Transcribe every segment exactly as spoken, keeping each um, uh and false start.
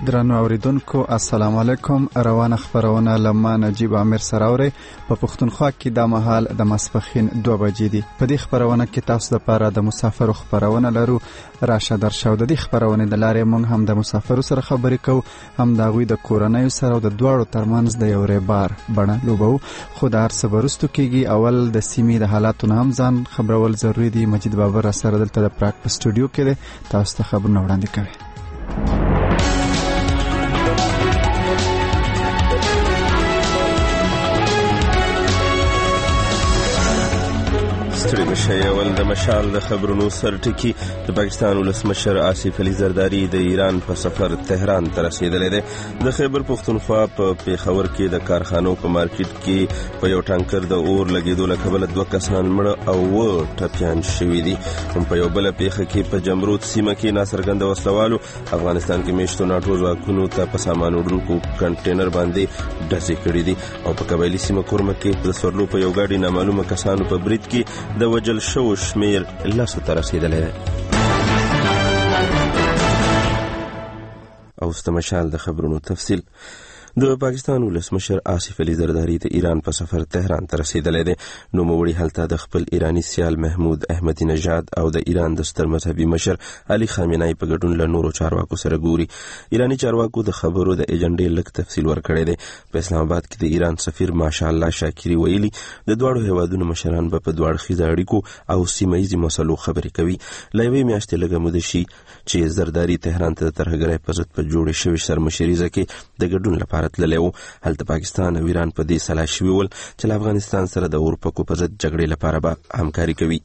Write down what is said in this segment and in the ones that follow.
درنو اوریدونکو السلام علیکم. روانه خبرونه لما نجیب امیر سراوري په پښتونخوا کې د مهال د مسپخین دوه بجې دي. په دې خبرونه کې تاسو لپاره د مسافرو خبرونه لرو. راشه درشاو د دې خبرونه د لارې مونږ هم د مسافرو سره خبرې کوو، هم د غوي د کورنۍ سره او د دواړو ترمنځ د یو ریبار بڼه لوبو. خو د هر څه برستو کېږي اول د سیمې د حالاتو هم ځان خبرول ضروری دي. مجید بابر سره دلته د پراک په سټوډیو کې دی، تاسو ته خبرونه وړاندې کوي. ستړي مشه اول د مشال د خبرونو سرټکی. د پاکستان ولسمشر آصف علي زرداری د ایران په سفر تهران ته رسیدلی دی. د خیبر پښتونخوا په پیښور کې د کارخانو په مارکیټ کې په یو ټانکر د اور لګېدو له کبله دوه کسان مړه او اووه ټپیان شوي دي. هم په یو بله پیښه کې په جمرود سیمه کې ناڅرګنده وسلوالو افغانستان کې میشتو ناټو ځواکونو ته په سامان وړونکو کنټینر باندې ډزې کړي دي. او په قبایلي سیمه کورمه کې د سورلو په یو ګاډي نامعلومه کسانو په برید کې د وجل شو شمیر لسو ته رسیدلی دی. او ستمشال د خبرونو تفصیل. د پاکستان ولسمشر آصف علي زرداری د ایران په سفر تهران ته رسیدلی دی. نوموړي هلته د خپل ایرانی سیال محمود احمدی نژاد او د ایران د ستر مذهبي مشر علي خامنه‌ای په ګډون له نورو چارواکو سره ګوري. ایرانی چارواکو د خبرو د ایجنډې لږ تفصیل ورکړی دی. په اسلام آباد کې د ایران سفیر ماشاءالله شاکری ویلي د دواړو هیوادونو مشران به په دوه اړخیزه اړیکو او سیمه ییزې مسلو خبرې کوي. له یوې میاشتې لږه موده شي چې زرداری تهران ته د ترهګرۍ په ضد په جوړې شوې سرمشریزه کې د ګډون لپاره تللی و. هلته پاکستان او ایران په دې سلا شوي ول چې له افغانستان سره د اورپکو په ضد جګړې لپاره به همکاري کوي.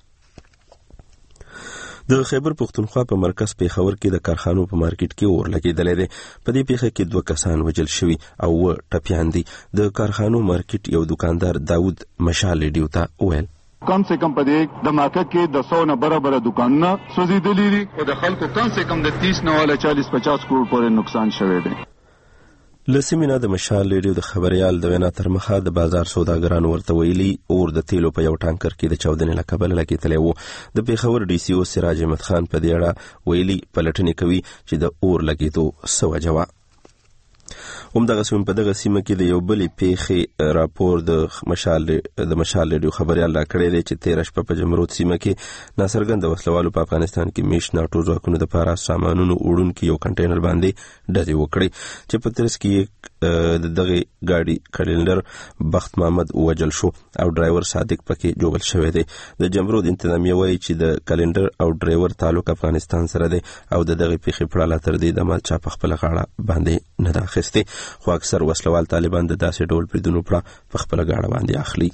د خیبر پښتونخوا په مرکز پیښور کې د کارخانو په مارکیټ کې اور لګېدلی دی. په دې پیښه کې دوه کسان وژل شوي او اووه ټپیان دي. د کارخانو مارکیټ یو دکاندار داود مشال ریډیو ته وویل کم سے کم پدې د مارکیټ کې د سو نه برابر دکانونه سوځېدلي دي او د خلکو کم سے کم د تیس نه والا چالیس پچاس کروڑ پورې نقصان شوی دی. لسیمینا د مشال ریډیو د خبریال د وینا تر مخه د بازار سوداګرانو ورته ویلي اور د تیلو په یو ټانکر کې د چاودنې له کبله لګېدلی و. د پیښور ډي سي او سراج احمد خان په دې اړه ویلي پلټنې کوي چې د اور لګېدو څه وجه وه. همدغسې هم په دغه سیمه کې د یو بلې پیښې راپور د مشال د مشال ریډیو خبریال راکړی دی چې تېره شپه په جمرود سیمه کې ناڅرګنده وسلوالو په افغانستان کې میشت ناټو ځواکونو دپاره سامانونو وړونکي یو کنټینر باندې ډزې وکړې چې په ترڅ کې د دغې ګاډي کلندر بخت محمد وجل شو او ډرایور صادق پکې جوبل شوی دی. د جمرود انتظامیه وایي چې د کلندر او ډرایور تعلق افغانستان سره دی او د دغې پیښې پړه لا تر دې دمه چا په خپله غاړه باندې نه ده اخیستې. خو اکثر وسلوال طالبان د داسې ډول بریدونو پړه په خپله غاړه باندې اخلي.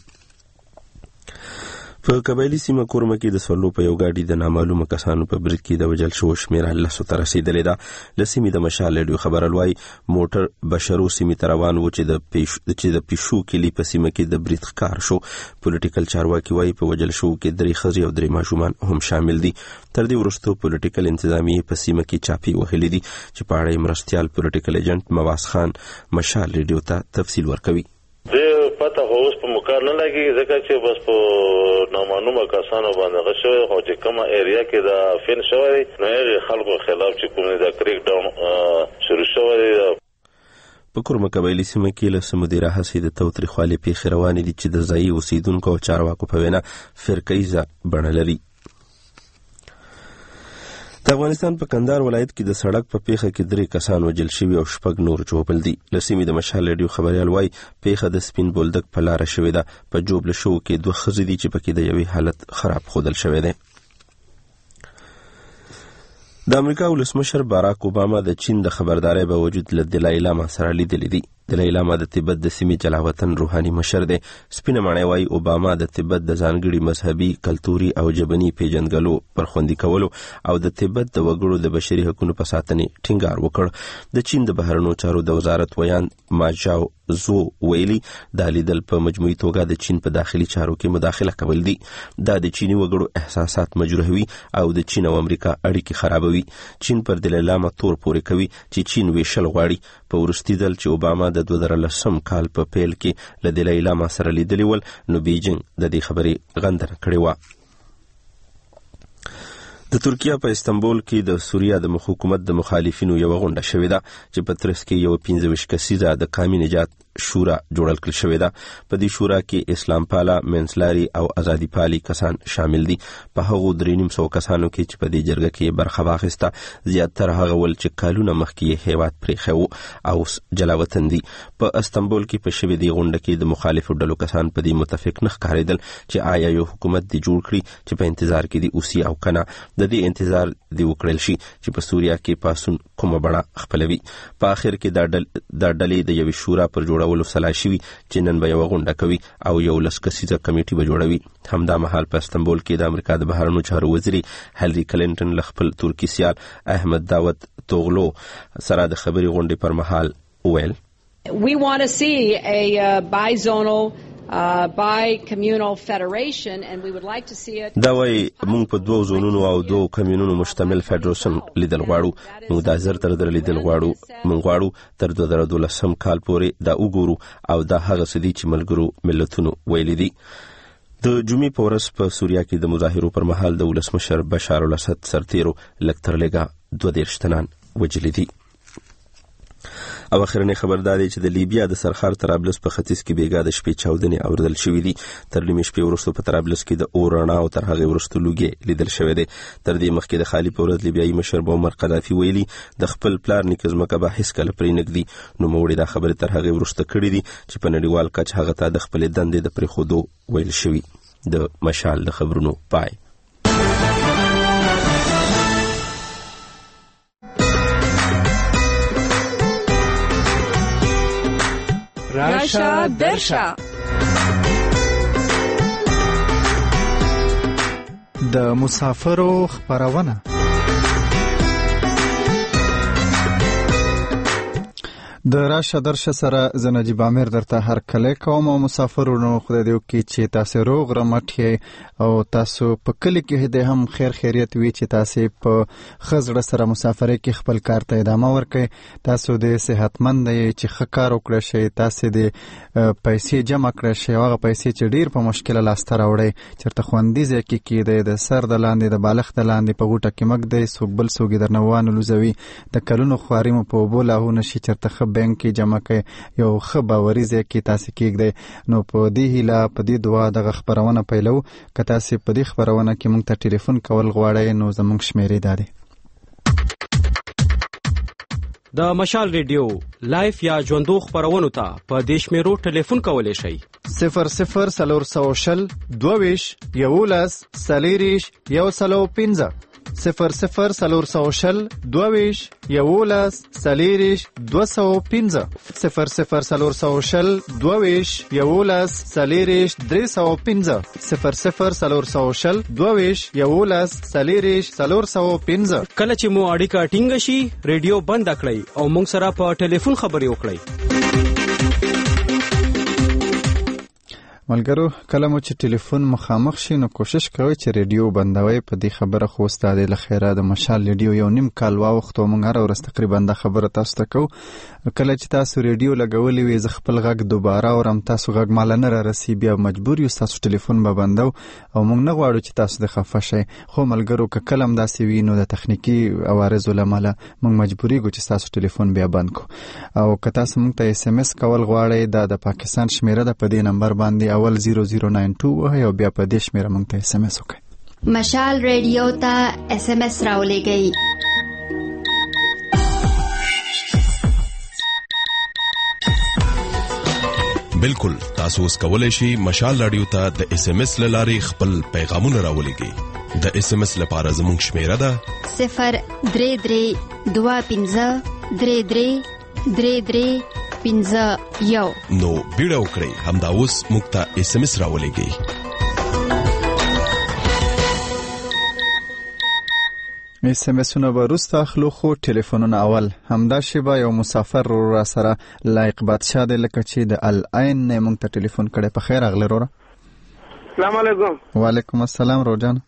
په قبایلي سیمه کورمه کې د سورلو په یو ګاډي د نامعلومه کسانو په برید کې د وژل شوو شمېره لسو ته رسېدلې ده. له سیمې د مشال ریډیو خبرال وایي موټر بشرو سیمې ته روان و چې د چې د پیشو کلي په سیمه کې د برید ښکار شو. پولیټیکل چارواکي وایي په وژل شوو کې درې ښځې او درې ماشومان هم شامل دي. تر دې وروسته پولیټیکل انتظامیې په سیمه کې چاپې وهلې دي چې په اړه یې مرستیال پولیټیکل ایجنټ مواز خان مشال ریډیو ته تفصیل ورکوي. پته خو اوس په مکار نه لګي ځکه چې بس په نامعلومه کسانو باندې غشوي خو چې کومه ایریا کې دا فین شوی نو هغه خلکو خلاف چې کوم دا کریک ډاون شروع شوی. په کورمه قبایلي سیمه کې له څه مودې راهیسې د تاوتریخوالي پیښې روانې دي چې د ځایي اوسیدونکو او چارواکو په وینا فرقه بڼه لري. د افغانستان په کندهار ولایت کې د سړک په پیښه کې درې کسان وژل شوي او شپږ نور ژوبل دي. له سیمې د مشال ریډیو خبریال وایي پیښه د سپین بولدک په لاره شوې ده. په جوبله شوو کې دوه ښځې دي چې پکې د یوې حالت خراب ښودل شوی دی. د امریکا ولسمشر باراک اوباما د چین د خبردارۍ باوجود له دلای لاما سره لیدلی دي. دلای لاما د تبت د سیمې جلاوطن روحاني مشر دی. سپینه ماڼۍ وایي اوباما د تبت د ځانګړي مذهبي کلتوري او ژبني پیژندګلو پر خوندي کولو او د تبت د وګړو د بشري حقونو په ساتنې ټینګار وکړ. د چین د بهرنیو چارو د وزارت ویان ماجاو زو ویلي دا لیدل په مجموعي توګه د چین په داخلي چارو کې مداخله کول دي. دا د چینی وګړو احساسات مجروحوي او د چین او امریکا اړیکې خرابوي. چین پر دلای لاما تور پورې کوي چې چین ویشل غواړي. په وروستي ځل چې اوباما د دوه زره لسم کال په پیل کې له دلای لاما سره لیدلی ول نو بیجینګ د دې خبرې غندنه کړې وه. د ترکیه په استنبول کې د سوریه د حکومت د مخالفینو یو غونډه شوې ده چې په ترڅ کې یو پنځه ویشت کسیزه د قومي نجات شورا جوړل کړل شوې ده. په دې شورا کې اسلام پاله، منځلاري او ازادي پالي کسان شامل دي. په هغو درې نیم سو کسانو کې چې په دې جرګه کې برخه واخیسته زیاتره هغه ول چې کالونه مخکې یې هیواد پرېښی او جلا وطن دي. په استنبول کې په شوې دې غونډه کې د مخالفو ډلو کسان په دې متفق نه ښکارېدل چې آیا یو حکومت دې جوړ کړي چې په انتظار کې دي اوسي او کنه د دې انتظار دی وکړل شي چې په سوریه کې پاسون کومه بڼه خپلوي. په اخر کې دا ډلې د یوې شورا پر جوړولو سلا شوي چې نن به یوه غونډه کوي او یو لس کسیزه کمیټي به جوړوي. همدا مهال په استنبول کې د امریکا د بهرنیو چارو وزیري هیلري کلینټن له خپل ترکي سیال احمد داوود توغلو سره د خبري غونډې پر مهال وویل We want to see a uh, bizonal Uh, bi-communal federation and we would like to see it. دا وای موږ په دوه زونونو او دوه کمیونونو مشتمل فدراسیون لیدل غواړو. موږ د زر تر در لیدل غواړو. موږ غواړو تر دوه زره دولسم کال پورې دا وګورو او دا هغه څه دي چې ملګرو ملتونو ویلي دي. د جمعې په ورځ په سوریه کې د مظاهرو پر مهال د ولسمشر بشار الاسد سرتیرو لکتر لګا دوه دېرش تنان وجلي دي. او اخرنی خبر دا دی چې د لیبیا د سرخار طرابلس په ختیځ کې بیګا د شپې چاودنې اوریدل شوې دي. تر نیمې شپې وروسته په طرابلس کې د اور رڼا او تر هغې وروسته لوګي لیدل شوې دي. تر دې مخکې د خالي په ورځ لیبیایي مشر معمر قذافي ویلي د خپل پلار نیکه ځمکه به هیڅکله پرې نږدي. نوموړي دا خبرې تر هغې وروسته کړې دي چې په نړیوال کچ هغه ته د خپلې دندې د پرېښودو ویل شوي. د مشال د خبرونو پای. راشا درشا د مسافرو خبرونه. د راشه درشه سره زه نجیب عامر درته هر کله کوم او مسافرونو خدای دې وکړي چې تاسو روغ رمټ یې او تاسو په کلی کې د هم خیر خیریت وي چې تاسو په خزړه سره مسافرۍ کې خپل کار ته ادامه ورکړئ. تاسو د صحتمند یې چې ښه کار وکړئ شئ. تاسو د پیسې جمع کړئ شئ. هغه پیسې چې ډیر په مشکله لاسته راوړئ چېرته خوندي ځای کې کېدی د سر د لاندې د بالښت د لاندې په غوټه کې مږدئ څوک بل څوک یې درنه وانلوزوي. د کلونو خواري مو په اوبو لاهو نه شي چېرته ښه بینک کې جمع کړئ. یو ښه باوري ځای کې تاسو کېږدئ. نو په دې هیله په دې دعا دغه خبرونه پیلو. که تاسو په دې خبرونه کې موږ ته ټلیفون کول غواړئ نو زموږ شمیرې دا دی د مشال ریډیو لایف یا ژوندو خبرونو ته په دې شمیرو ټلیفون کولی شئ صفر صفر څلور سوه شل دوه ویشت یولس څلېرویشت یو سلو پنځه صفر صفر څلور سوه شل دوه ویشت یولس څلېرویشت دوه سوه پنځه صفر صفر څلور سوه شل دوه ویشت یولس څلېرویشت درې سوه پنځه صفر صفر څلور سوه شل دوه ویشت یولس څلېرویشت څلور سوه پنځه. کله چې مو اړیکه ټینګه شي ریډیو بند کړئ او موږ سره په ټلیفون خبرې وکړئ. ملګرو کله مو چې ټلیفون مخامخ شي نو کوشش کوئ چې ریډیو بندوي. په دې خبره خو ستاسو د خیره د مشال ریډیو یو نیم کال واوختو موږ هر ورځ تقریبا دا خبره تاسو ته کوو. کله چې تاسو ریډیو لګولې وي زه خپل غږ دوباره اورم تاسو غږ مال نه را رسي بیا مجبور یو تاسو ټلیفون به بندو او موږ نه غواړو چې تاسو د خفه شئ. خو ملګرو که کله هم داسې وي نو د تخنیکی عوارضو له امله موږ مجبوري ګو چې تاسو ټلیفون بیا بند کو. او که تاسو موږ ته اس ام اس کول غواړئ دا د پاکستان شمیره ده په دې نمبر باندې اول زیرو زیرو ناین ټو وه او بیا په دې شمیره موږ ته اس ام اس وکړئ. مشال ریډیو ته اس ام اس راولېږئ. بالکل تاسو اوس کولای شئ مشال رادیو ته د اس ام اس لارې خپل پیغامونه راولېږئ. د اس ام اس لپاره زموږ شمیره ده صفر درې درې دوه پنځه درې درې درې درې پنځه یو. نو بیړه وکړئ همدا اوس موږ ته اس ام اس راولېږئ. اس ام اسونه به وروسته اخلو خو ټلیفونونه اول. همدا شیبه یو مسافر را سره لایق بادشاه دی لکه چې د العین نه موږ ته ټلیفون کړی. په خیر اغلی وروره. السلام علیکم. وعلیکم السلام روجان.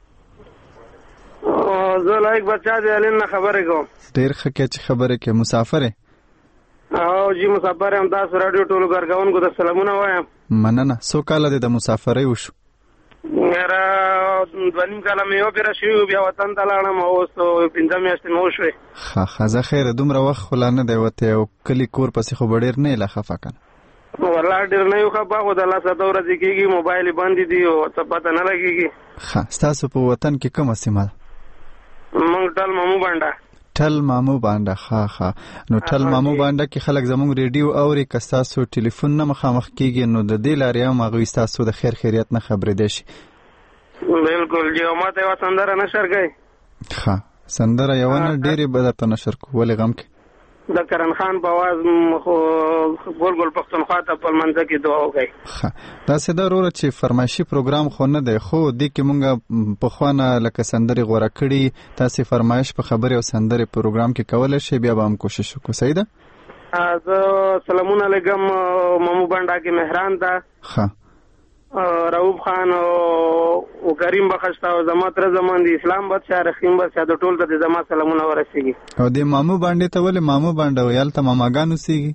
زه لایق بادشاه دی العین نه خبرې کوم. ډېر ښه کې چې خبرې کې مسافر یې. او جی مسافر یم. تاسو راډیو ټولو کارکوونکو ته سلامونه وایم. مننه. څو کاله دی د مسافرۍ وشو؟ را دوه نیم کاله مې وپېره شوي بیا وطن ته لاړم او اوس پنځه میاشتې مې وشوې. ښه ښه زه خیره دومره وخت خو لا نه دی وتی او کلي کور پسې خو به ډېر نه یې لا خفه که نه؟ والله ډېر نه یو خفه خو د الله ساته ورځې کېږي موبایل یې بندې دي او څه پته نه لګېږي. ښه ستاسو په وطن کې کومه سیمه ده؟ موږ ټل مامو بانډه. ټل مامو بانډه ښه ښه نو ټل مامو بانډه کې خلک زموږ ریډیو اوري که ستاسو ټلیفون نه مخامخ کېږي نو د دې لارې هم هغوی ستاسو د خیر خیریت نه خبرېدی شي. بالکل جی او ما ته یوه سندره نشر کوئ؟ ښه سندره یوه نه ډېرې به درته نشر کړو. ولې غم کې؟ د کرن خان په اواز خو ګل ګل پښتونخوا ته په لمانځه کې دعا وکړئ. ښه داسې ده وروره چې فرمایشي پروګرام خو نه دی خو دې کې مونږ پخوا نه لکه سندرې غوره کړي تاسې فرمایش په خبرې او سندرې پروګرام کې کولی شئ بیا به هم کوشش وکړو. صحیح ده؟ زه سلامونه لګم مامو بانډه کې مهران ته ښه رؤوف خان او کریم بخښته او زما تره زمان د اسلام بادشاه رحیم بادشاه د ټول ته د زما سلامونه ورسېږي. او د مامو باندې ته ولې مامو باندې وي هلته ماماګان اوسېږي؟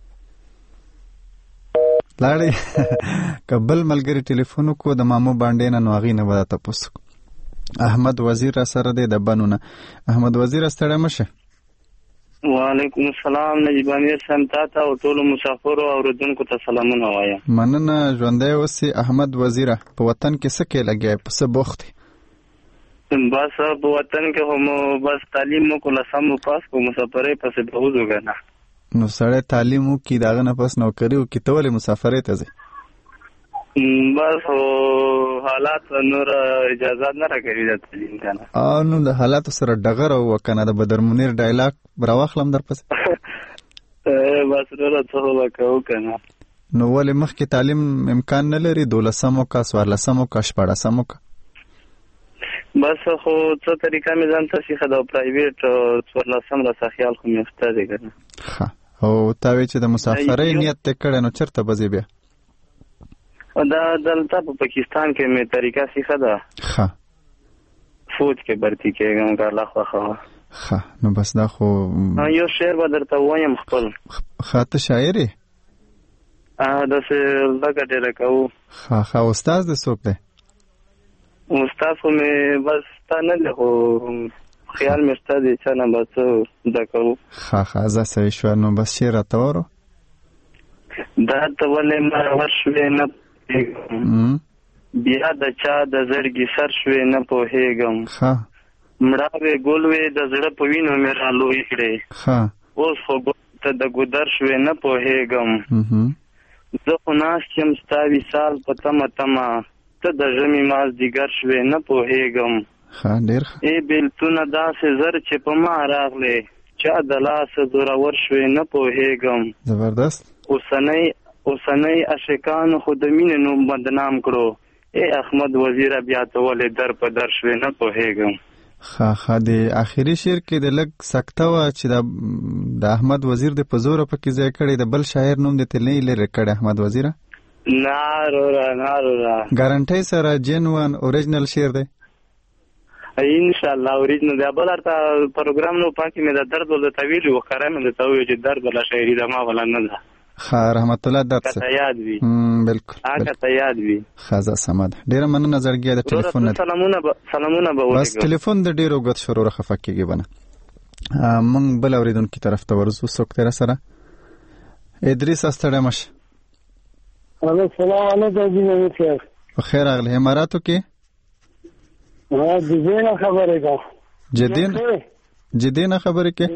لاړې که بل ملګري ټلیفون وکړو د مامو باندې نه نو هغې نه به دا تپوس وکړو. احمد وزیر را سره دی د بنو نه. احمد وزیر ستړی مه شه. وعلیکم السلام نجیب امیر صاحب تاته او ټولو مسافرو او اورېدونکو ته سلامونه وایم. مننه ژوندی اوسې احمد وزیره. په وطن کې څه کې لګیا په څه بوخت یې؟ بس په وطن کې خو مو بس تعلیم مو کو لسم مو پاس کو مسافرۍ پسې بهوز وګڼه. نو سړی تعلیم وکړي د هغه نه پس نوکري وکړي ته ولې مسافرۍ ته ځې؟ بس حالات نور اجازات نه راکوي د تعلیم که نه. او نو د حالاتو سره ډغره ووه که نه د بدرمنیر ډایلاګ راواخلم در پسې. بس وروره څه خو به کوو که نه. نو ولې مخکې تعلیم امکان نه لري؟ دولسم وکړه څوارلسم وکړه شپاړسم وکړه. بس خو څه طریقه مې ځان ته سیښه ده او پرایویټ څوارلسم راڅه خیال خو مې افته دی که نه. ښه او تا وایې چې د مسافرۍ نیت دې کړی نو چېرته به ځې بیا؟ دا دلته په پاکستان کې مې طریقه سیښه ده. ښه فوج کې برتي کېږم که الله خوښه وه. ښه نو بس دا خو یو شعر به درته ووایم خپل. ښه ته شاعر یې؟ داسې زده کړه ډېره کوو. ښه ښه استاد دې څوک دی؟ استاد خو مې بس ستا نه دی خو خیال مې شته دی چا نه به څه زده کوو. ښه ښه زه صحیح شوه نو بس شعر راته وورو. دا ته ولې مرور شوې نه پوهېږم بیا د چا د زړګي سر شوې نه پوهېږم. ښه مړاوې ګل وې د زړه په وینو مې را لوی کړې. ښه اوس خو ته د ګودر شوې نه پوهېږم. زه خو ناست یم ستا وصال په تمه تمه ته د ژمي مازدیګر شوې نه پوهېږم. ښه ډېر ښه. ای بېلتونه داسې زر چې په ما راغلې چا د لاسه زورور شوې نه پوهېږم. زبردست. اوسنۍ اوسنۍ عاشقانو خو د مینې نوم بدنام کړو. ای احمد وزیره بیا ته ولې در په در شوې نه پوهېږم. ښه ښه د آخري شعر کې د لږ سکته وه چې د احمد وزیر د په زوره پکې ځای کړی د بل شاعر نوم دې ته نه یې لرې کړی احمد وزیره؟ نه روره نه روره. ګارنټۍ سره جنون اوریجنل شعر دی؟ انشاءالله اوریجنل دی. بل هرته پروګرام نو پاکې مې د درد ول درته ویلي وو ښکاره مې درته وویل چې درد ولا شاعري ده ما ولا نه ده. ښه رحمت الله درد که ته یاد وي. بلکل که ته یاد وي. ښه زه سمه ده. ډېره مننه زړګیه د ټلیفون نه. سلامونه به سلامونه به ولېږم. بس ټلیفون د ډېر اوږد شو وروره خفه کېږي به نه. موږ بل اورېدونکي طرف ته ورځو. څوک دی راسره؟ ادریس ستړی مه شه. السلام علیکم جی امیر صاحب. په خیر راغلی. اماراتو کې؟ ها جدې نه خبرې کوم. جدې نه جدې نه خبرې کې؟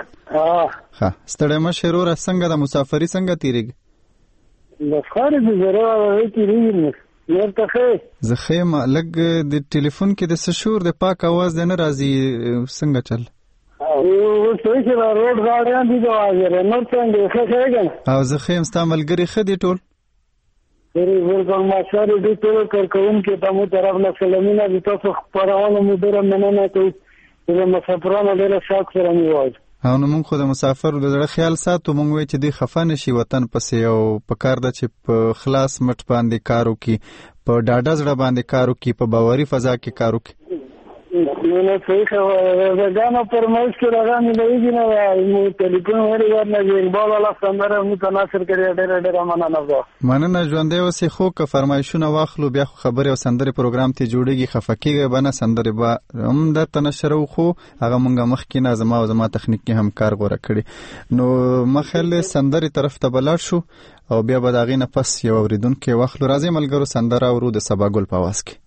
ښه ستړی مه شې وروره. څنګه ده مسافري څنګه تېرېږي؟ د خارې د زره تېرېږي نور ته ښه زه ښه یم. لږ د ټلیفون کې د څه شور د پاک اواز دی نه راځي څنګه چل؟ اوس چې را روډ غاړیان دي د اواز نور څنګه ښه ښه یم. او زه ښه یم. ستا ملګري ښه دي ټول؟ بالکل ماشاءالله دې ټول کارکوونکي ته مو طرف نه سلامونه دي. تاسو خپرونه مو ډېره مننه کوو چې د مسافرانو ډېره شوق سره مو وایي. او نو موږ خو د مسافرو د زړه خیال ساتو. موږ وایو چې دوی خفه نه شي وطن پسې او په کار ده چې په خلاص مټ باندې کار وکړي په ډاډه زړه باندې کار وکړي په باوري فضا کې کار وکړي. نه صحیح خبره ده. نه فرمایش کې راغلی دی نه مو ټلیفون وری ورنه اقبال الله سندره متناصر کړی ډېر ډېر مننه ده. مننه ژوندې اوسې. خو که فرمایشونه واخلو بیا خو خبرې او سندرې پروګرام ته جوړیږي، خفکیږي بنه سندرې به هم درته نشرو. خو هغه مونږه مخکې نه زما او زما تخنیکي همکار غوره کړي. نو مخله سندرې طرف ته بلار شو او بیا به داغې نه پس یو اوریدونکي واخلو. راځي ملګرو سندره ورو د سباګل په आवाज کې.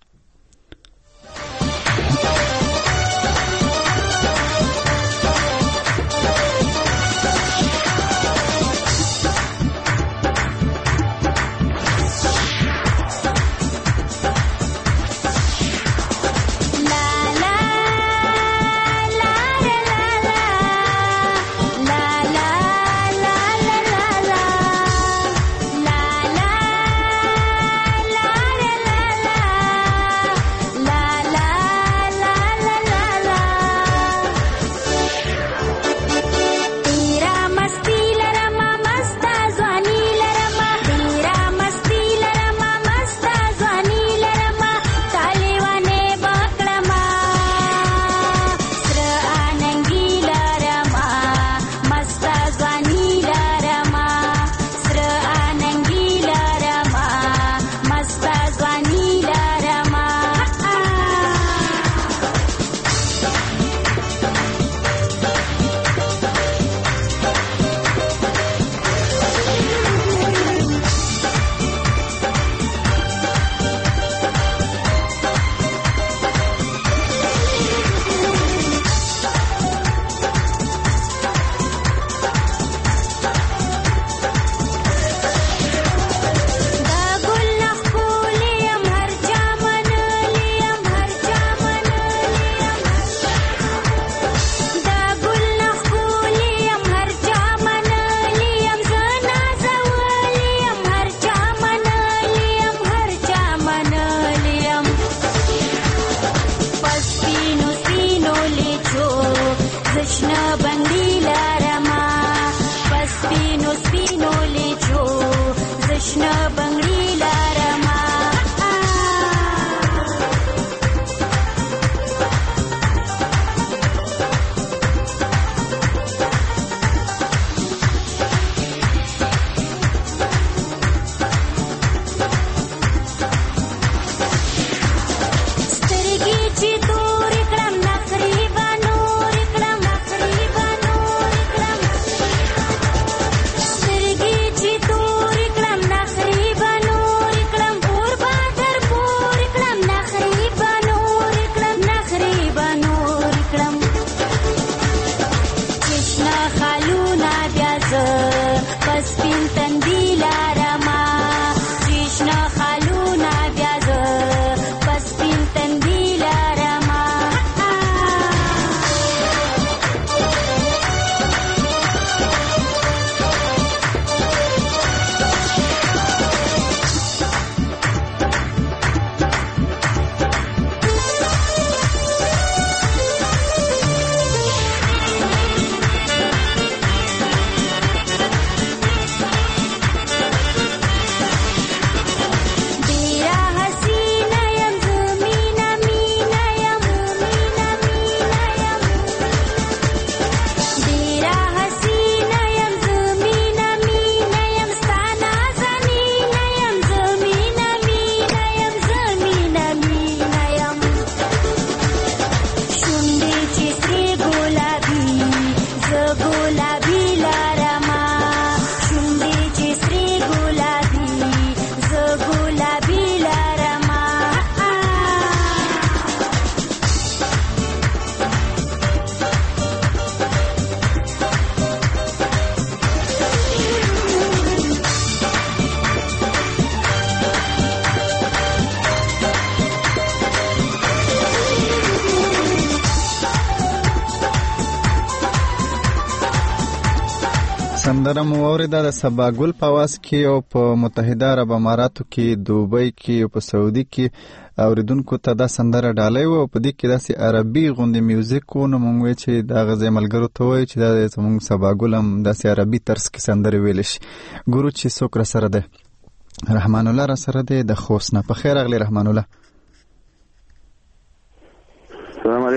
سندره مو اوریده د سباګل په आवाज کې او په متحده عرب اماراتو کې، دوبۍ کې او په سعودي کې اوریدونکو ته دا سندره ډالۍ و. په دې کې داسې عربي غوندې میوزیک و. نو موږ وایو چې دا غزې ملګرو ته وایو چې دا زموږ سباګل هم داسې عربي طرز کې سندرې ویلی شي. ګورو چې څوک را سره دی. رحمان الله را سره دی د خوست نه. په خیر راغلی رحمان الله. السلام علیکم.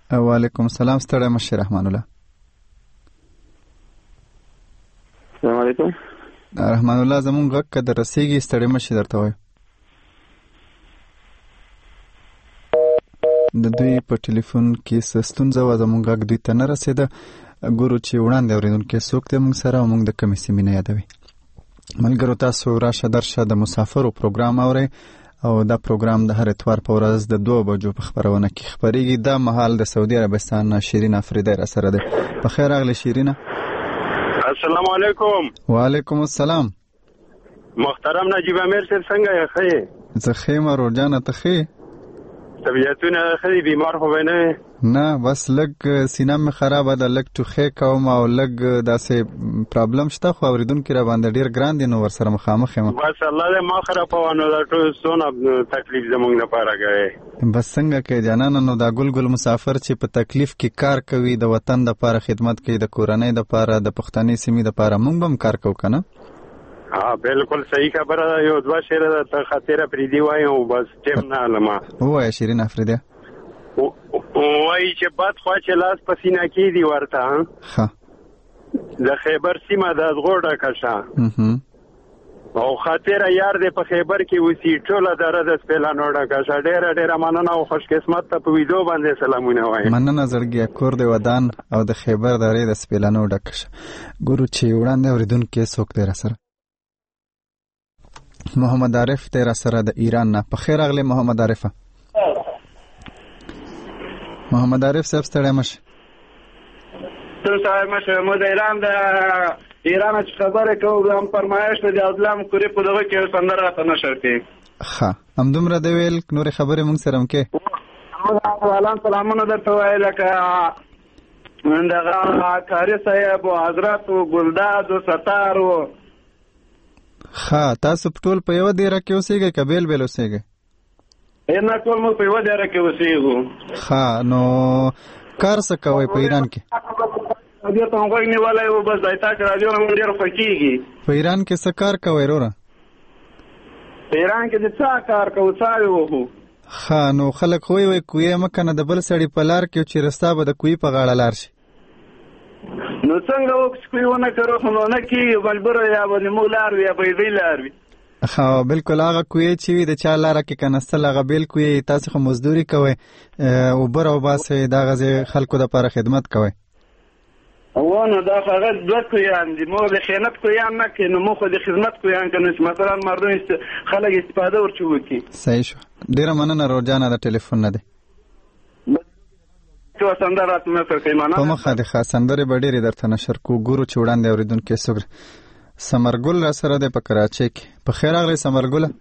وعلیکم السلام ستړی مشه رحمان الله. السلام علیکم رحمان الله زمون غږ که در رسیږي ستړی مشه درته وایو. د دوی په ټلیفون کې څه ستونزه وه زمونږ غږ دوی ته نه رسېده. ګورو چې وړاندې اورېدونکی څوک دی موږ سره او موږ د کومې سیمې نه یادوي. ملګرو تاسو راشه درشه د مسافرو پروګرام اورئ او دا پروګرام د هر اتوار په ورځ د دوه بجو په خبرونه کې خبرېږي. دا مهال د سعودي عربستان شیرین افریدی را سره ده. په خیر راغلی شیرینه. السلام علیکم. وعلیکم السلام. محترم نجیب امیر صاحب څنګه یې؟ ښه یې؟ زه ښه یم روجانه ته ښه یې؟ طبیعتونه ښه دي؟ بیمار خو به نه؟ نه بس لږ سینه مې خرابه ده، لږ ټوخی کوم او لږ داسې پرابلم شته خو اورېدونکي را باندې ډېر ګران دي نو ورسره مخامخ یم. بس الله دې ما خرابوه نو دا ټول څونه تکلیف زموږ لپاره کوي. بس څنګه کوي جانانه نو دا ګل ګل مسافر چې په تکلیف کې کار کوي د وطن دپاره خدمت کوي د کورنۍ دپاره د پښتنې سیمې دپاره موږ به هم کار کوو که نه؟ ها بالکل صحیح خبره ده. یو دوه شعره ته خاطره پرېږدي وایم بس ټیم نه علمه. ووایه شیرین افریدی. وایي چې بد خوا چې لاس په سینه کېږدي ورته ښه د خیبر سیمه د ازغو ډکه شه او خاطره یار دې په خیبر کې اوسي ټوله دره د سپېلانو ډکه شه. ډېره ډېره مننه او خوش قسمت ته په ویدو باندې سلامونه وایم. مننه زړګیه کور د ودان او د خیبر درې د سپېلانو ډکه شه. ګورو چې وړاندې اورېدونکی څوک دی را سره. محمد عارف دی را سره د ایران نه. په خیر راغلی محمد عارفه. محمد عارف صاحب ستړی مشه. ستړی مشه. مو د ایران د ایران چې خبره کوو هم فرمایش د عدلام کوري په دغه کې سندره راته نشر کړي. ښه همدومره دی ویل نورې خبرې موږ سره هم کې. سلام سلامونه درته وایي لکه دغه کاري صاحب او حضرت او ګلداد او ستار و. ښه تاسو په ټول په یوه دیره کې اوسېږئ که بیل بیل اوسېږئ؟ نه ټول موږ په یوه دیره کې اوسېږو. ښه نو کار څه کوئ په ایران کې؟ دې ته غوږ نیولی و بس د تا چې راډیو نه مونږ ډېر خوښېږي. په ایران کې څه کار کوئ وروره؟ په ایران کې د څه کار کوو څاوې وهو. ښه نو خلک خو وایي کوی مه کنه د بل سړي په لار کې چې رستا به د کوی په غاړه لار شي. نو څنګه وکړو کوی ونه کړو خو نو نه کېږي مجبوره یا به زموږ لار وي یا به دوی لار وي. ښه بالکل هغه کوی چې وي د چا لاره کې کنستل هغه بیل کوی. تاسو خو مزدوري کوئ اوبه راوباسئ دغسې خلکو دپاره خدمت کوئ. و نو دا خو هغه دوه کویان دي. موږ د خیانت کویان نه کوي نو موږ خو د خدمت کویان کوو چې مثلا مردم خلک استفاده ورچې وکړي. صحیح شو. ډېره مننه روجانه د ټلیفون نه دی. څو سندره راته نشر کوي مننه. په مخه دې ښه سندرې به ډېرې درته نشر کوو. ګورو چې وړاندې اورېدونکی څوک. ثمرګل را سره دی په کراچۍ کې. په خیر راغلی ثمرګله.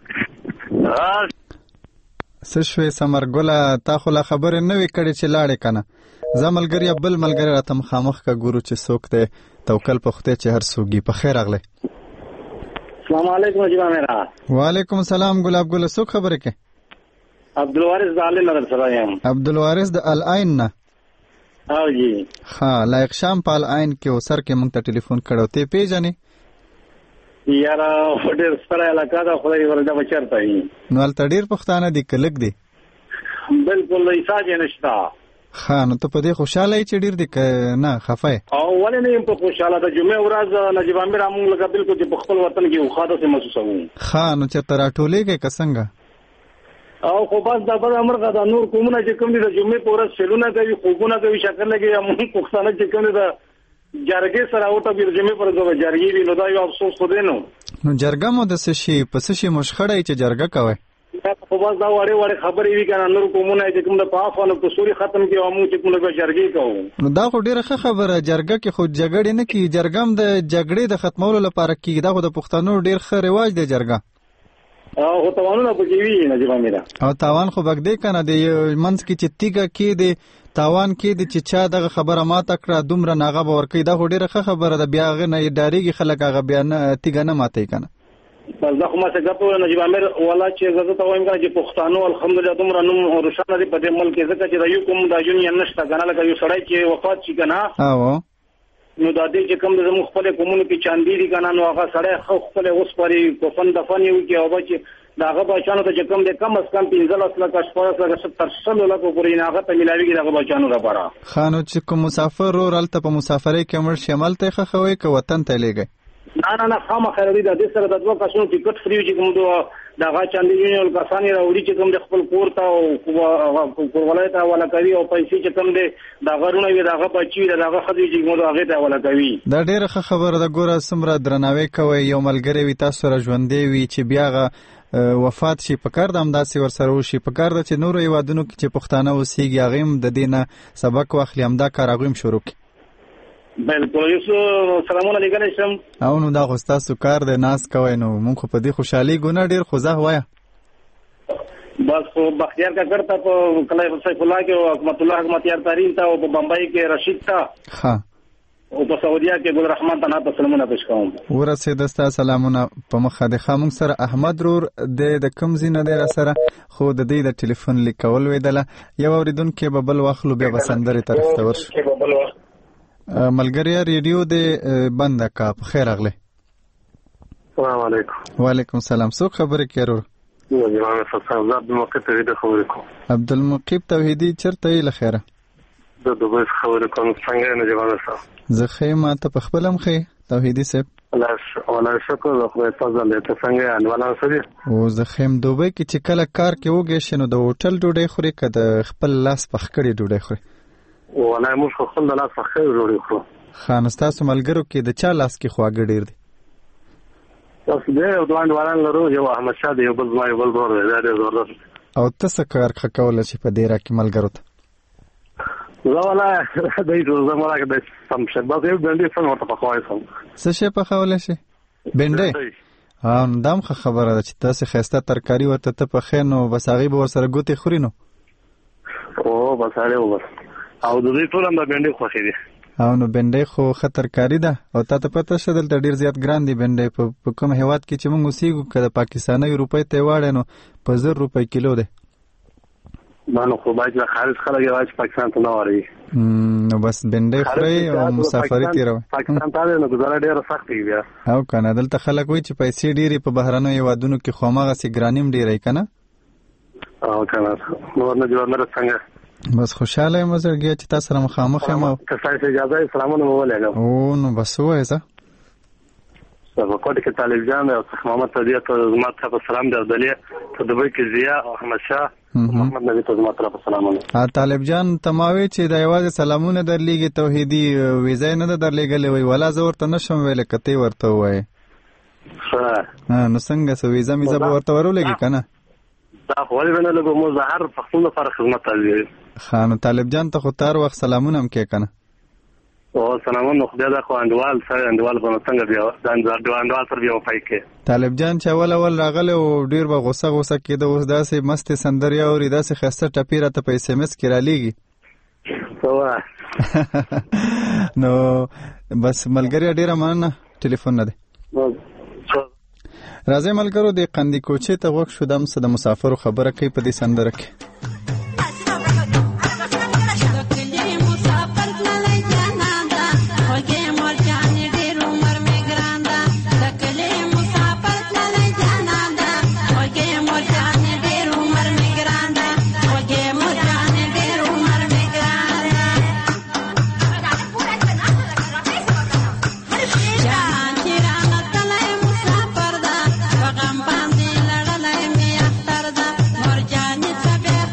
څه شوې ثمرګله تا خو لا خبرې نه وې کړې چې لاړې که نه؟ زه ملګري بل ملګری راته مخامخ که ګورو چې څوک دی. توکل په خدای چې هر څوک وي. په خیر راغلی. السلام علیکم نجیب امیره. وعلیکم السلام ګلاب ګله. څوک خبرې کوي؟ عبدالوارث د العین نه در سره یم. عبدالوارث د العین نه. او جی. ښه لایق شام په العین کې و سر کې موږ ته ټلیفون کړی و. ته یې پېژنې؟ یاره ډېر ستره علاقه ده خدای ورده به چېرته وي. نو هلته ډېر پښتانه دي که لږ دي؟ بلکل حساب یې نشته. ښه نو ته په دې خوشحاله یې چې ډېر دي که نه خفه یې؟ او ولې نه یم په خوشحاله. د جمعې ورځ نجیب امیر موږ لکه بلکل چې په خپل وطن کې یو ښه داسې محسوسوو. ښه نو چېرته راټولېږئ که څنګه؟ او خو بس دا بده مرغه د نور قومونه چې کوم دي د جمعې په ورځ فعلونه کوي خوبونه کوي شکل لګي. موږ پښتانه چې کوم دي د جرګې سره اوټه بیر جمعې پر د جرګې وي نو دا یو افسوس خو دی. نو نو جرګه مو د څه شي په څه شي مو شخړئ چې جرګه کوئ؟ خو بس دا وړې وړې خبرې وي که نه نور قومونه چې کوم د په عفو نه په سوري ختم کړي او موږ چې کوم به جرګې کوو. نو دا خو ډېره ښه خبره. جرګه کې خو جګړې نه کېږي. جرګه هم د جګړې د ختمولو لپاره کېږي. دا خو د پښتنو ډېر ښه رواج دی جرګه. او تاوانونه پکې وي نجیب امیره. او تاوان خو بګ دی که نه د منځ کې چې تیږه کېدې تاوان کېدې چې چا دغه خبره ماته کړه دومره نه هغه به ورکوي. دا خو ډېره ښه خبره ده. بیا هغې نه ډارېږي خلک هغه بیا نه تیږه نه ماتوي که نه. بس دا خو ما څه ګپ وویل نجیب امیر والله چې زه ته وایم که نه چې پښتانو الحمدلله دومره نوم روښانه دی په دې ملک کې ځکه چې د یو کوم دا یونین نشته که نه لکه یو سړی چې وفات شي که نه نو د دې چې کوم د زموږ خپل قومونو کې چاندي دي کنه نو هغه سړی خو خپل اوس پري کوفن دفن یو کې او بچ داغه بچانو ته چې کوم د کم اس کم پنځه لک شپږ لک ستر سل لک پورې نه هغه ته ملاويږي دغه بچانو لپاره خانو چې کوم مسافر ورالته په مسافرۍ کې مړ شمال ته خخوي ک وطن ته لګي نه نه نه خامہ خیرې د دې سره د دوه کسونو ټیکټ فری چې کوم دوه دغه چاندي یونیل کسانی راوړي چې کوم د خپل کور ته او کورولای ته ولا کوي او پیسې چې کوم د دغه رونه وي دغه بچي دغه خدي چې موږ هغه ته ولا کوي دا ډیره خبره ده ګوره سمره درناوي کوي یو ملګری وي تاسو را ژوندې وي چې بیاغه وفات شي په کار د همداسې ورسره وشي په کار د چې نورو هیوادونو کې چې پښتانه اوسېږي هغه هم د دې نه سبق واخلي همدا کار هغوی هم شروع کړي بالکل یو سلامونه لیکلی شم او نو دا خو ستاسو کار دی ناز کوئ نو مونږ خو په دې خوشحالېږو نه ډېر خو زه وایه بس خو بختیار کاکړ ته په کلی سیف الله کې او حکمت الله حکمتیار تارین ته او په بمبئی کې رشید ته ښه او په سعودیا کې ګل رحمان ته نه سلامونه پېښ کوم ورسېده ستا سلامونه په مخه د ښه موږ سره احمد رور دی د کوم ځای نه دی را سره خو د دې د ټلیفون لیکول ویدله یو اورېدونکی به بل واخلو بیا به سندرې طرف ته ورشو ملګریا ریډیو دې بنده کا په خیر اغله السلام علیکم وعلیکم السلام څوک خبرې کوي ورور جناب فصل عبد المقیب توحیدی خبرې کوم عبد المقیب توحیدی چرته یې لخيره د دوبه خبرې کوم څنګه نه جواب وسه زه خیمه ته په خپلم خې توحیدی صاحب الله الله شکر خو تاسو له ته څنګه انواله سړي او زه خیم دوبه کې چې کله کار کې وګې شنو د هوټل ډوډۍ خوري کده خپل لاس پخ کړي ډوډۍ خوري ولای موږ خو خپل لاس پخې جوړې خو خان تاسو ملګرو کې د چا لاس کې خواږه ډیر دي تاسو دې دوان دوان لرو یو احمد شاه دی یو بل ما یو بل ور دی دا ډېر زبردست او تاسو کار خکول شي په ډیر کې ملګرو ته زه ولا دې زه ما راګه د سم شه بس یو بندي څنګه ورته پخوای سم څه شي پخول شي بنده هم دام خبره ده چې تاسو خسته ترکاری ورته ته په خینو بس هغه به ورسره ګوتې خورینو او بس هغه وبس او د دې ټول هم د بنډي خوښي دي او نو بنډي خو خطرکاری ده او تاسو پته شته دلته ډیر زیات ګران دي بنډي په کوم هیواد کې چې موږ اوسېږو کله پاکستاني روپۍ ته واړې نو په زر روپۍ کیلو ده مانو خو باید خارج خلک راځي پاکستان ته نه واري نو بس بنډي خوري او مسافرۍ تیروي پاکستان ته نه گزاره ډیره سخت دی بیا او کنه دلته خلک وایي چې پیسې ډیرې په بهرانو هیوادونو کې خو ماغه سي ګرانیم ډیرې کنه او کنه نور نه جوړ نه څنګه بس خوشاله یم زړګي چې تاسو سره مخامخ یم که تاسو اجازه سلامونه مو ولګم او نو بس وایې څه سبا کوټه کې طالب جان او محمد طبيعت زما ته سلام درځلې ته دوی کې ضیا او احمد شاه محمد نبی ته زما ته سلامونه ا طالب جان تماوي چې د یوازې سلامونه درلېږي توحیدی ویزه نه درلېګلې وی ولا زه ورته نشم ویل کته ورته وای ها نو څنګه سو ویزه میزه به ورته ورولېږي کنه دا خو ولې نه لګو مو زهر پښتون لپاره خدمت کوي خان طالب جان ته خو تار وخت سلامونه هم کې کنه او سلامونه خدای دا خو اندوال سره اندوال په څنګه بیا دا اندوال سره بیا پای کې طالب جان چې اول اول راغله او ډیر به غوسه غوسه کېده اوس داسې مست سندریا او داسې خسته ټپیره ته په اس ام اس کې را لېږي نو بس ملګری ډیره مننه ټلیفون نه دی راځي ملګرو د قندی کوچې ته وښ شو دم صد مسافر خبره کوي په دې سندره کې Bye.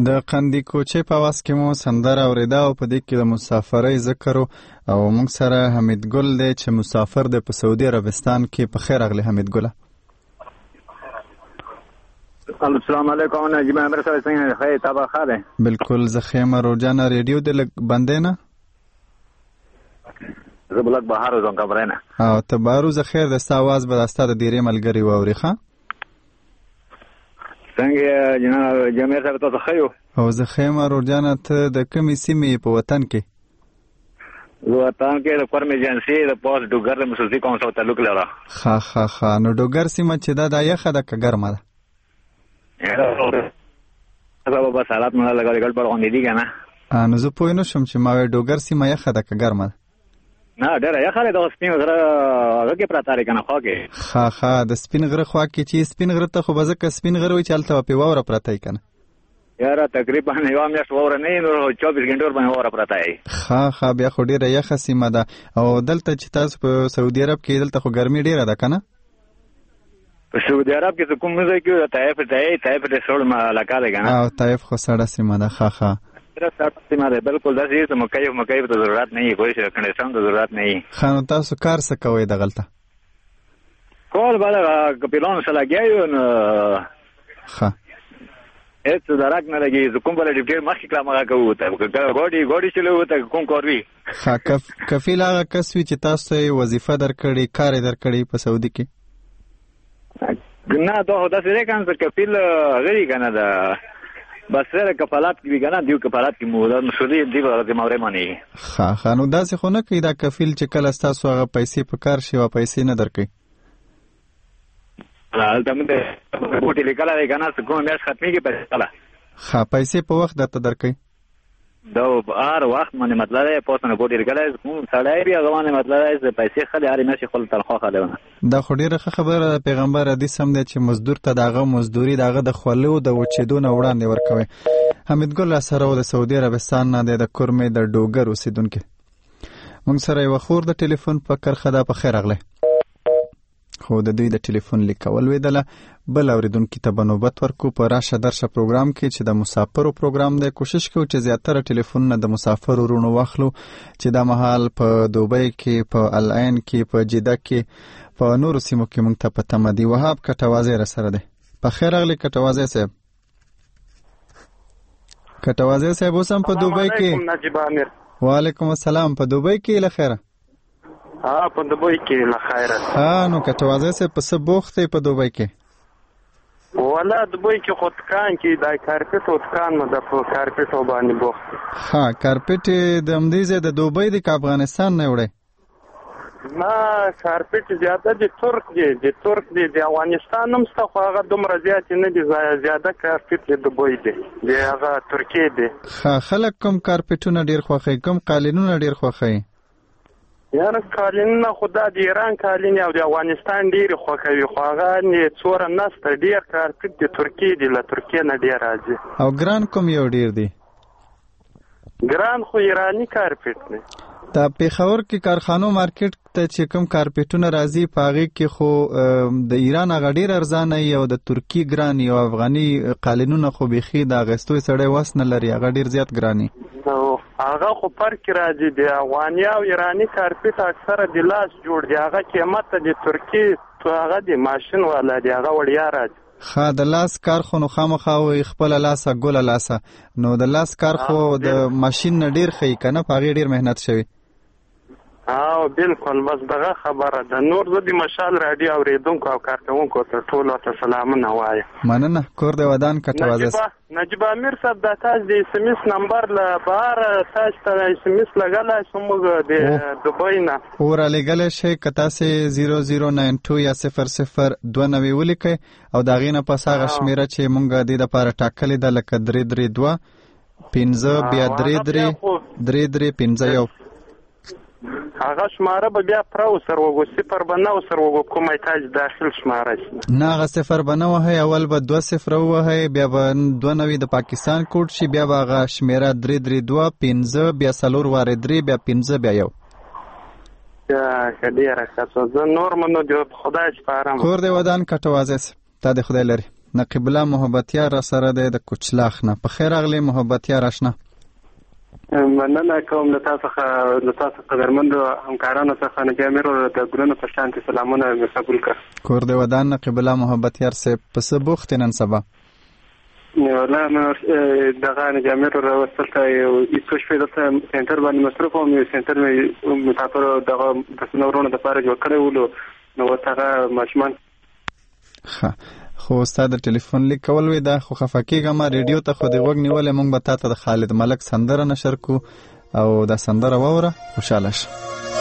د قندی کوچې په واس کې مو سندره اوریده او په دې کې د مسافرۍ ذکر او موږ سره حمید ګل دی چې مسافر دی په سعودي عربستان کې. په خیر اغلی حمید ګله. السلام علیکم نجیب امیر صاحب څنګه خیر تابع خاله؟ بالکل زه خیمه روزانه ریډیو د لګ باندې نه زه بلک بهار زون کبرنه او ته بارو زه خیر د استاواز به داستا د ډیرې ملګری ووري ښه څنګه جناب جمعیر صاحب تاسو خیو او زه خیمه روزانه ته د کومې سیمې په وطن کې؟ وطن کې د فرم ایجنسی د پوسټ ډوګر د مسلسل کونسل تعلق لري. ها ها ها نو ډوګر سیمه چې دا د یخه د ګرمه ده دا به سالات نه لګول ګل پر غونډې دي کنه. نو زه پوه نه شم چې ما ډوګر سیمه یخه ده که ګرمه ده؟ نه ډېره یخه ده. د سپین غره هغه کې پراته لري کنه خوا کې. ها ها د سپین غره خوا کې چې سپین غره ته خو به ځکه سپین غره وي چې هلته به پې واوره پراته وي کنه. یاره تقریبا یوه میاشت واوره نه وي نو چوبیس ګنټې ورباندې واوره پراته وي. ها ها بیا خو ډېره یخه سیمه ده. او دلته چې تاسو په سعودي عرب کې دلته خو ګرمي ډېره ده کنه؟ په سعودي عرب کې کوم ځای کې طائف ځای طائف د سړ علاقه ده کنه. او طائف خو سړه سیمه ده. ها ها سړه سیمه ده بالکل. داسې چې مکیف مکیف ته ضرورت نه وي کوئی څه کنډیشن ته ضرورت نه وي. ښه نو تاسو کار څه کوئ دغلته؟ کول به کپیلون سره لګیا یو نو ښه هېڅ درک نه لګي. زه کوم بله ډیپټېر مخکې کړم هغه کوو ته ګاډي ګاډي چلوو ته کوم کار وي. ښه کفیل هغه کس وي چې تاسو ته یې وظیفه درکړې کار یې درکړی په سعودي کې؟ نه دا خو داسې دی که نه کفیل هغه دی که نه ده بس سره کفالات کې وي که نه دیو کفالات کې مو دا مسؤلي دی به ذمهوارۍ ماني. ښه ښه نو داسې خو نه کوي دا کفیل چې کله ستاسو هغه پیسې په کار شي او پیسې نه درکوي؟ هلته مونږ ګوټې لیکلی دی که نه څه کومه میاشت ختمېږي پیسې کله. ښه پیسې په وخت درته درکوي؟ دا هر وخت باندې مطلب دی پوسټ نه ګوټې لیکلی کوم سړی وي هغه باندې مطلب دی پیسې ښه دی هرې میاشتې خپل تنخوا ښه دی. دا خو ډېره ښه خبره ده. پیغمبر حدیث هم دی چې مزدور ته د هغه مزدوري د هغه د خولو د وچېدو نه وړاندې ورکوئ. حمید ګل سره د سعودي عربستان نه دی د کورمې د ډوګر اوسېدونکی. موږ سره یوه خور د ټلیفون په کرښه ده. په خیر راغلی. خو د دوی د ټلیفون لیک ولوېدله. بل اورېدونکي ته به نوبت ورکو په راشه درشه پروګرام کې چې د مسافرو پروګرام دی. کوشش کوو چې زیاتره ټلیفونونه د مسافرو وروڼو واخلو چې دا مهال په دوبۍ کې په العین کې په جده کې په نورو سیمو کې موږ ته په تمه دي. وهاب کټوازی را سره دی. په خیر راغلی کټوازی صاحب. کټوازی صاحب اوس هم په دوبۍ کې؟ وعلیکم السلام. په دوبۍ کې له خیره؟ ها په دوبۍ کې له خیره. ها نو کټوازی صاحب په څه بوخت دی په دوبۍ کې؟ ولا دوبۍ کې خو دکان کې دا کارپېټ او دکان مو د کارپېټ باندې بوخت. ها کارپېټ د همدې ځای د دوبۍ دی که افغانستان نه وړی؟ نه کارپېټ زیاده د ترک دی د ترک دی د افغانستان هم شته خو هغه دومره زیاتې نه دي. زیاده کارپېټ د دوبۍ دی د هغه ترکیې دی. ښه خلک کوم کارپېټونه ډېر خوښوي کوم قالینونه ډېر خوښوي؟ یاره قالینونه خو دا د ایران قالین او د افغانستان ډېرې خوښوي خو هغه څوره نسته. ډېر کارپېټ د ترکیې دی له ترکیې نه ډېر راځي. او ګران کوم یو ډېر دی؟ ګران خو ایراني کارپېټ دی. دا پېښور کې کارخانو مارکیټ ته چې کوم کارپېټونه راځي په هغې کې خو د ایران هغه ډېر ارزانه وي او د ترکي ګران وي او افغاني قالینونه خو بیخي د اخیستو یې سړی وس نه لري هغه ډېر زیات ګران وي. هغه خو فرق راځي د افغاني او ایراني کارپېټ اکثره د لاس جوړ دی. هغه قیمت د ترکي هغه د ماشین والا دی هغه وړیا راځي. ښه د لاس کار خو نو خامخا وایي خپله لاسه ګوله لاسه نو د لاس کار خو د ماشین نه ډېر ښه وي که نه په هغې ډېر محنت شوي. او بالکل بس دغه خبره ده. نور زه د مشال راډیو اورېدونکو او کارکوونکو ته ټولو ته سلامونه وایم. مننه. کور د ودان کټوازی نجیب امیر صاحب دا تاسو د اس ام اس نمبر له بهر تاسو ته اس ام اس لګلی شو موږ د دوبۍ نه ور لګلی شئ که تاسې زیرو زیرو ناین ټو یا صفر صفر دوه نوي ولیکئ او د هغې نه پس هغه شمېره چې موږ دې دپاره ټاکلې ده لکه درې درې دوه پنځه بیا درې درې درې درې پنځه یو هغه شماره به بیا پرو سر وګو صفر به نه سر وګو کومه تاج داخل شماره شي. نه هغه صفر به نه وهئ اول به دوه صفر ووهئ بیا به دوه نوي د پاکستان کوډ شي بیا به هغه شمېره درې درې دوه پنځه بیا څلور وارې درې بیا پنځه بیا یو. ښه ډېره ښه زه نور منو د خدای سپارم. کور دې ودان کټوازی تا د خدای لري. نقیب الله محبتیار را سره دی د کوچلاخ نه. په خیر راغلی محبتیار آشنا. مننه کوم له تاسو څخه له تاسو قدرمنو همکارانو څخه نه جامرو د ګلونو په شان سلامونه مې قبول کړ. کور دی ودان نقیب الله محبتیار صاحب په څه بوخت نن سبا؟ والله نو دغه نه جامرو راوستل ته یو څه شپې د سنټر باندې مصرف او مې سنټر مې مسافر دغه د سنورونو د پاره جوړ کړی ولو نو ورته ماشمان ښه خو استاد ټلیفون لیک کول وی دا خو خفکیګه ما ریډیو ته خو د وګ نیولې مونږ به تاسو د خالد ملک سندره نشر کو او دا سندره ووره خوشاله شه.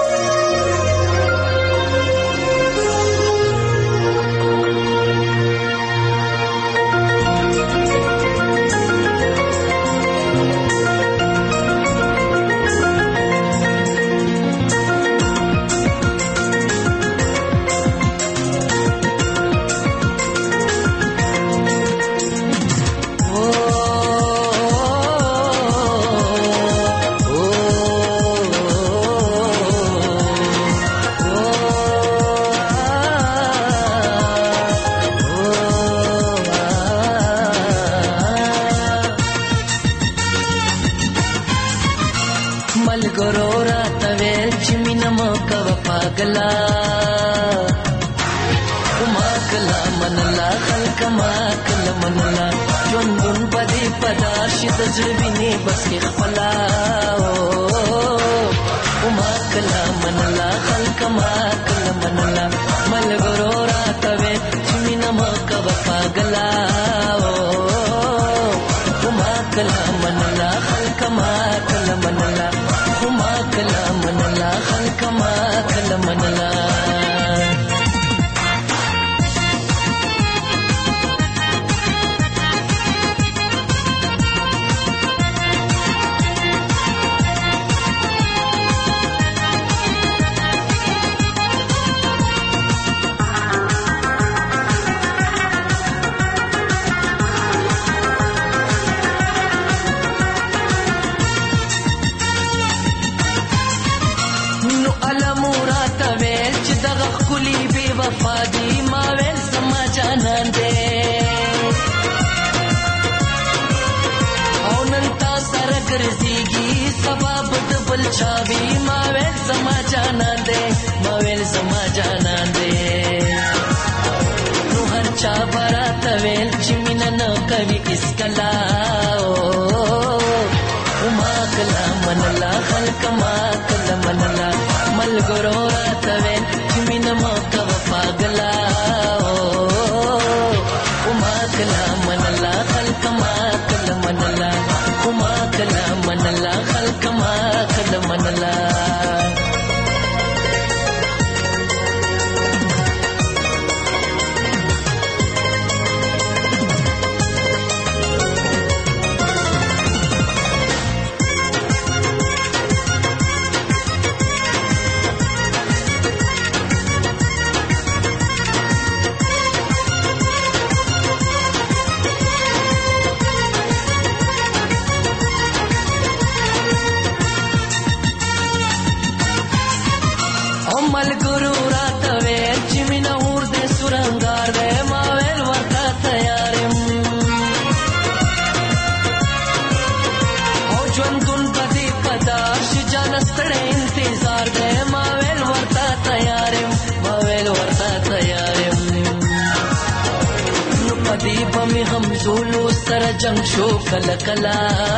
जंग शो कल कला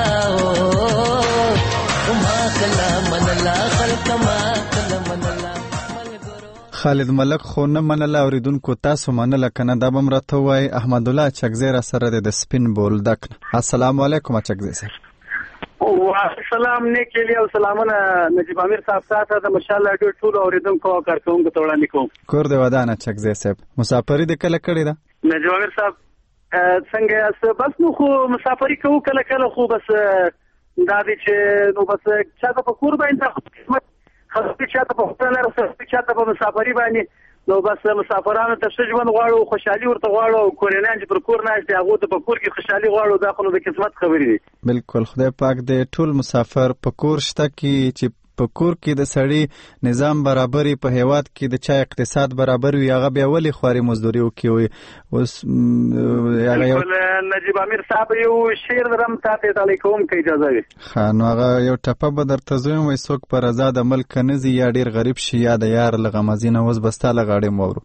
ما کلا منلا خلق ما کلا منلا. خالد ملک خو نه منله اوریدونکو تاسو منله کنه دا بم راته وای. احمد الله چکزی را سره د سپین بولدک. السلام علیکم چکزی سر. السلام نیکلی او سلامونه نجیب امیر صاحب ساته د مشالله ډیر ټول اوریدونکو کارکونکو ته وړاندې کوم. کور دی ودانه چکزی صاحب مسافری د کله کړی دا نجیب امیر صاحب څنګه بس نو خو مسافری کوو کله کله خو بس دا دي چې نو بس چاته په کور باندې خاصه چاته په خپل سره چاته په مسافری باندې نو بس مسافرانو ته ژوند غواړو خوشحالي ورته غواړو کورنان چې پر کور نه دي هغه ته په کور کې خوشحالي غواړو دا خو د قسمت خبرې دي. بالکل خدای پاک دې ټول مسافر په کور شته کې چې په کور کې د سړي نظام برابري په هیواد کې د چا اقتصاد برابر وي هغه بیا ولې خواري مزدوري وکوي. اوس هغه یو نجیب امیر صاحب یو شعر درم تاسو ته لیکوم که اجازه وي. ښه نو هغه یو ټپه به درته زویم وایي څوک په رضا د ملک نه ځي یا ډېر غریب شي یا د یار له غمازي نه اوس به ستا له غاړې مورو.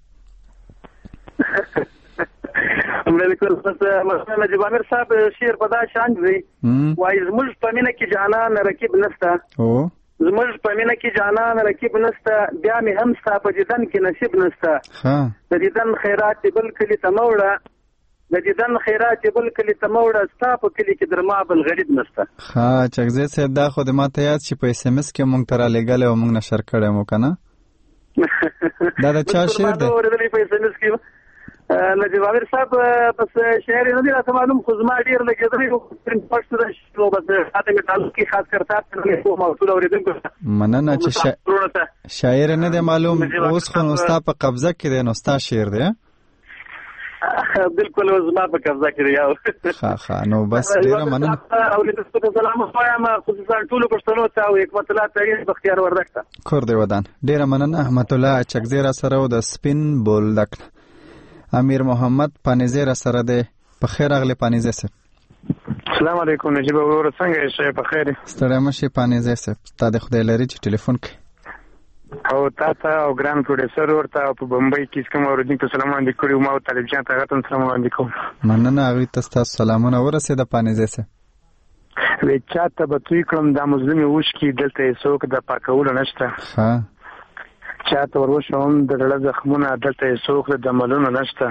بالکل مثلا نجیب امیر صاحب شعر په دا شان دی وایي زموږ په مینه کې جانان رقیب نسته زموږ په مینه کې جانان رقیب نسته بیا مې هم ستا په دیدن کې نصیب نسته د دیدن خیرات بل کلي ته مه وړه د دیدن خیرات بل کلي ته مه وړه ستا په کلي کې در ما بل غریب نسته. ښه چکزی صاحب دا خو د ما ته یاد چې په ایس ایم ایس کې مونږ ته رالیږلی او مونږ نشر کړی مو که نه دا د چا شعر دی؟ په ایس ایم ایس کې نجیب امیر صاحب بس شعر نه دی راته معلوم خو زما ډېر لګېدلی پښتو ده نو بس راته مې تعلق کې خاص کر تا ته کوم او ټول اورېدونکو مننه چې شاعر نه دی معلوم اوس خو نو ستا په قبضه کې دی نو ستا شعر دی بالکل زما په قبضه کې دی یو ښه ښه نو بس ډېره مننه اورېدونکو ته سلام وایم خصوصا ټولو پښتنو ته او حکمت الله طاهر بختیار وردګ ته کور دی ودان. ډېره مننه احمد الله چکزی را سره و د سپین بولدک نه. امیر محمد پانیزی را سره دی. په خیر راغلی پانیزی صاحب. السلام علیکم نجیب ورور څنګه یې شی په خیر ستړی مشي پانیزی صاحب تا د خدای لري چې ټلیفون کوي او تا ته او ګران پروډوسر ورته په بمبئی کې کوم اوریدونکو سلام وړاندې کړي ما او طالب جان ته غوښتم سلام وړاندې کوم. مننه هغوی ته ستاسو سلامونه ورسېده پانیزی صاحب. وی چا ته به توی کړم دا مظلومې اوښکې دلته یې څوک د پاکولو نشته ښه چا ته ور وشوم د زړه زخمونه دلته یې څوک د درملونو نشته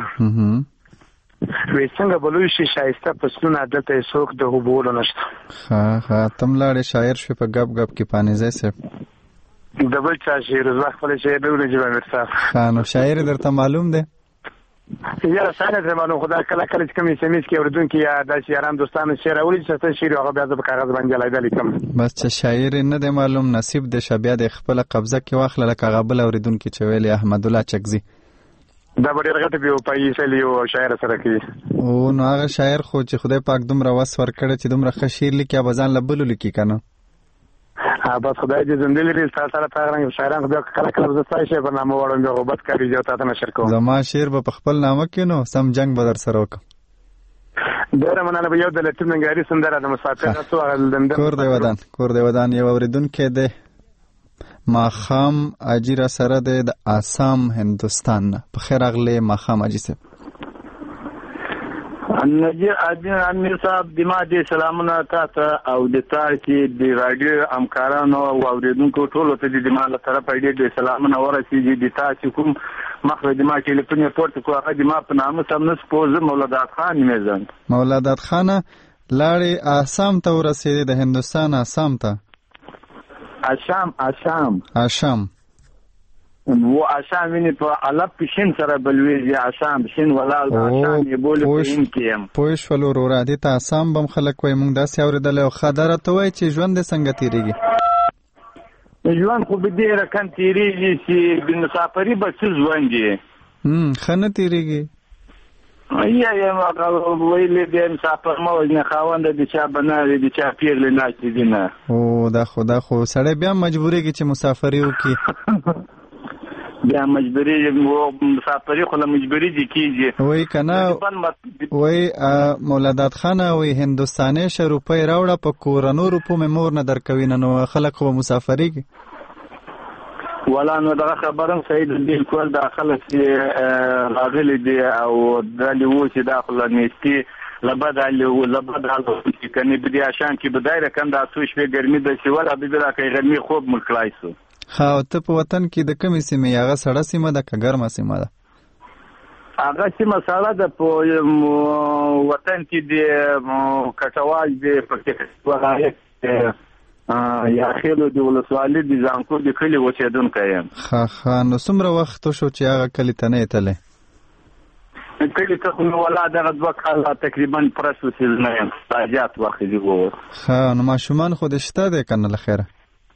وی څنګه به لوی شي ښایسته فصلونه دلته یې څوک د اوبولو نشته. ښه ښه ته م لاړې شاعر شوې په ګپ ګپ کې پانیزی صاحب. د بل چا شعر زما خپل شعر نه و نجیب امیر صاحب. ښه نو شاعر درته معلوم دی؟ یاره سانه ته معلوم خو دا کله کله چې کوم ایس ایم ایس کې اورېدونکي یا داسې یاران دوستانو شعر اوري چې څه شعر هغه بیا زه په کاغذ باندې علیحده لیکم. بس چې شاعر نه دی معلوم نصیب دی شه بیا د خپله قبضه کې واخله لکه هغه بل اورېدونکي چې ویل احمد الله چکزي دا به ډېر غټه بې وفایي سیل یو شاعر سره کوي. او نو هغه شاعر خو چې خدای پاک دومره وس ورکړی چې دومره ښه شعر لیکي به ځان له بلو لیکي که نه بس خدای دې زنده لري ستا سره تا رنګ شاعران خو بیا کله کله زه ستا شعر په نامه واړم بیا غوبت کارېږي او تا ته نشر کوم. زما شعر به په خپل نامه کې نو سم جنګ به در سره وکړم. ډېره مننه به یو د لطیف ننګرهاري سندره د مسافر کور دی ودان کور دی ودان یو اورېدونکی دی ماښام حاجي را سره دی د آسام هندوستان نه. په خیر راغلی ماښام حاجي صاحب. نجیب امیر صاحب د ما دې سلامونه تا ته او د تا چې د راډیو همکارانو او اورېدونکو ټولو ته د ما له طرفه ډېر ډېر سلامونه ورسېږي. د تا چې کوم مخکې د ما ټلیفون یې پورته کړو هغه د ما په نامه سم نه سپوز زه مولادات خان نومېږم. مولادات خانه لاړې آسام ته ورسېدې د هندوستان آسام ته آسام آسام آسام و آسام ویني په علب کې شین سره بلويږي آسام شین ولال د آسام یې بولې په این کې یم پوه شول ورور دې ته آسام بم خلک وای مونږ داسې اورېدل او خداره ته وای چې ژوند دې څنګه تیریږي. ژوند خو به دې رقم تیریږي چې د مسافري به څه ژوند دی هم ښه نه تیریږي. یا یا ویلې دې مسافر ما وځنه خاوند د چا بناري د چا پیغلې ناشې دي نه. او دا خو دا خو سړی بیا مجبورېږي چې مسافري وکړي. بیا مجبوری مسافری خو له مجبوری دي کیږي وای کنه وای مولادات خان وای هندوستاني شروپې راوړه په کورونو روپو مې مور نه درکوي نو خلک خو مسافری کی ولا نو دا خبرم سید دې کول د خلک راغلي دي او د لیو چې داخله نيستي لبدالو لبدالو چې کني بیا شان کې بدایره کنده اسو شپې ګرمي د سیول ابي بلا کې ګرمي خوب ملکلایسو. ها ته په وطن کې د کومې سیمې هغه سړه سیمه ده که ګرمه سیمه ده؟ هغه سیمه سړه ده په وطن کې د کټواج د پکې یا خېلو د ولسوالۍ د ځانکو د کلي اوسېدونکی یم. ښه ښه نو څومره وخت شو چې هغه کلي ته نه یې تللی؟ کلي ته خو مې ولا دغه دوه کاله تقریبا پرس اوسېدلی یم زیات وخت دي وو. ښه نو ماشومان خو دې شته دی که نه له خیره؟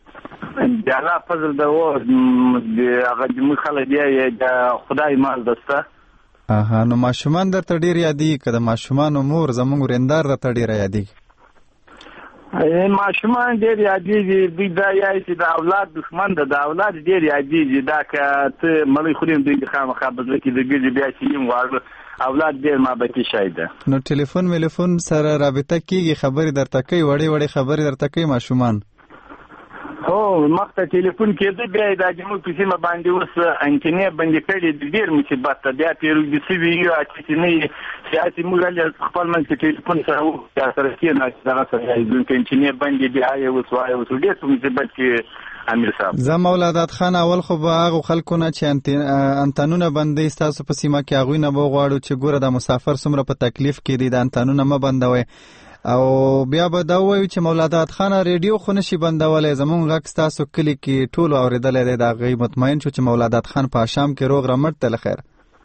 د الله فضل ده و هغه زموږ خلک دی د خدای مال دسته. اها نو ماشومان درته ډېر یادېږي که د ماشومانو مور زموږ ورېندار درته ډېره یادېږي؟ ماشومان ډېر یادېږي دوی دا یایي چې د اولاد دښمن ده د اولاد ډېر یادېږي دا که ته مړی خوري دوی د خامخا په زړه کې د ګرځي بیا چې یم واړه اولاد ډېر محبتي شی ده. نو ټلیفون میلیفون سره رابطه کېږي خبرې درته کوي وړې وړې خبرې درته کوي ماشومان؟ هو مخته ټلیفون کېده بیا یې دا زموږ په سیمه باندې اوس انټینې بندې کړې دي ډېر مصیبت ده بیا پیروږي سوي یو چې نه سیاسي موږ هلې خپل منځ کې ټلیفون سره وکړو سره کېناست دغه سره که انټینې بندې بیا یې اوس وایه اوس ډېر په مصیبت کې امیر صاحب. زه مولادات خان اول خو به هغو خلکو نه چې انتنونه بندوي ستاسو په سیمه کې هغوی نه به وغواړو چې ګوره د مسافر څومره په تکلیف کې دي د انتنونه مه بندوئ او بیا به دا ووایو چې مولادات خان ریډیو خو نشي بندولی زموږ غږ ستاسو کلي کې ټولو اورېدلی دی د هغوی مطمئن شو چې مولادات خان په اشام کې روغ رمټ دی له خیر.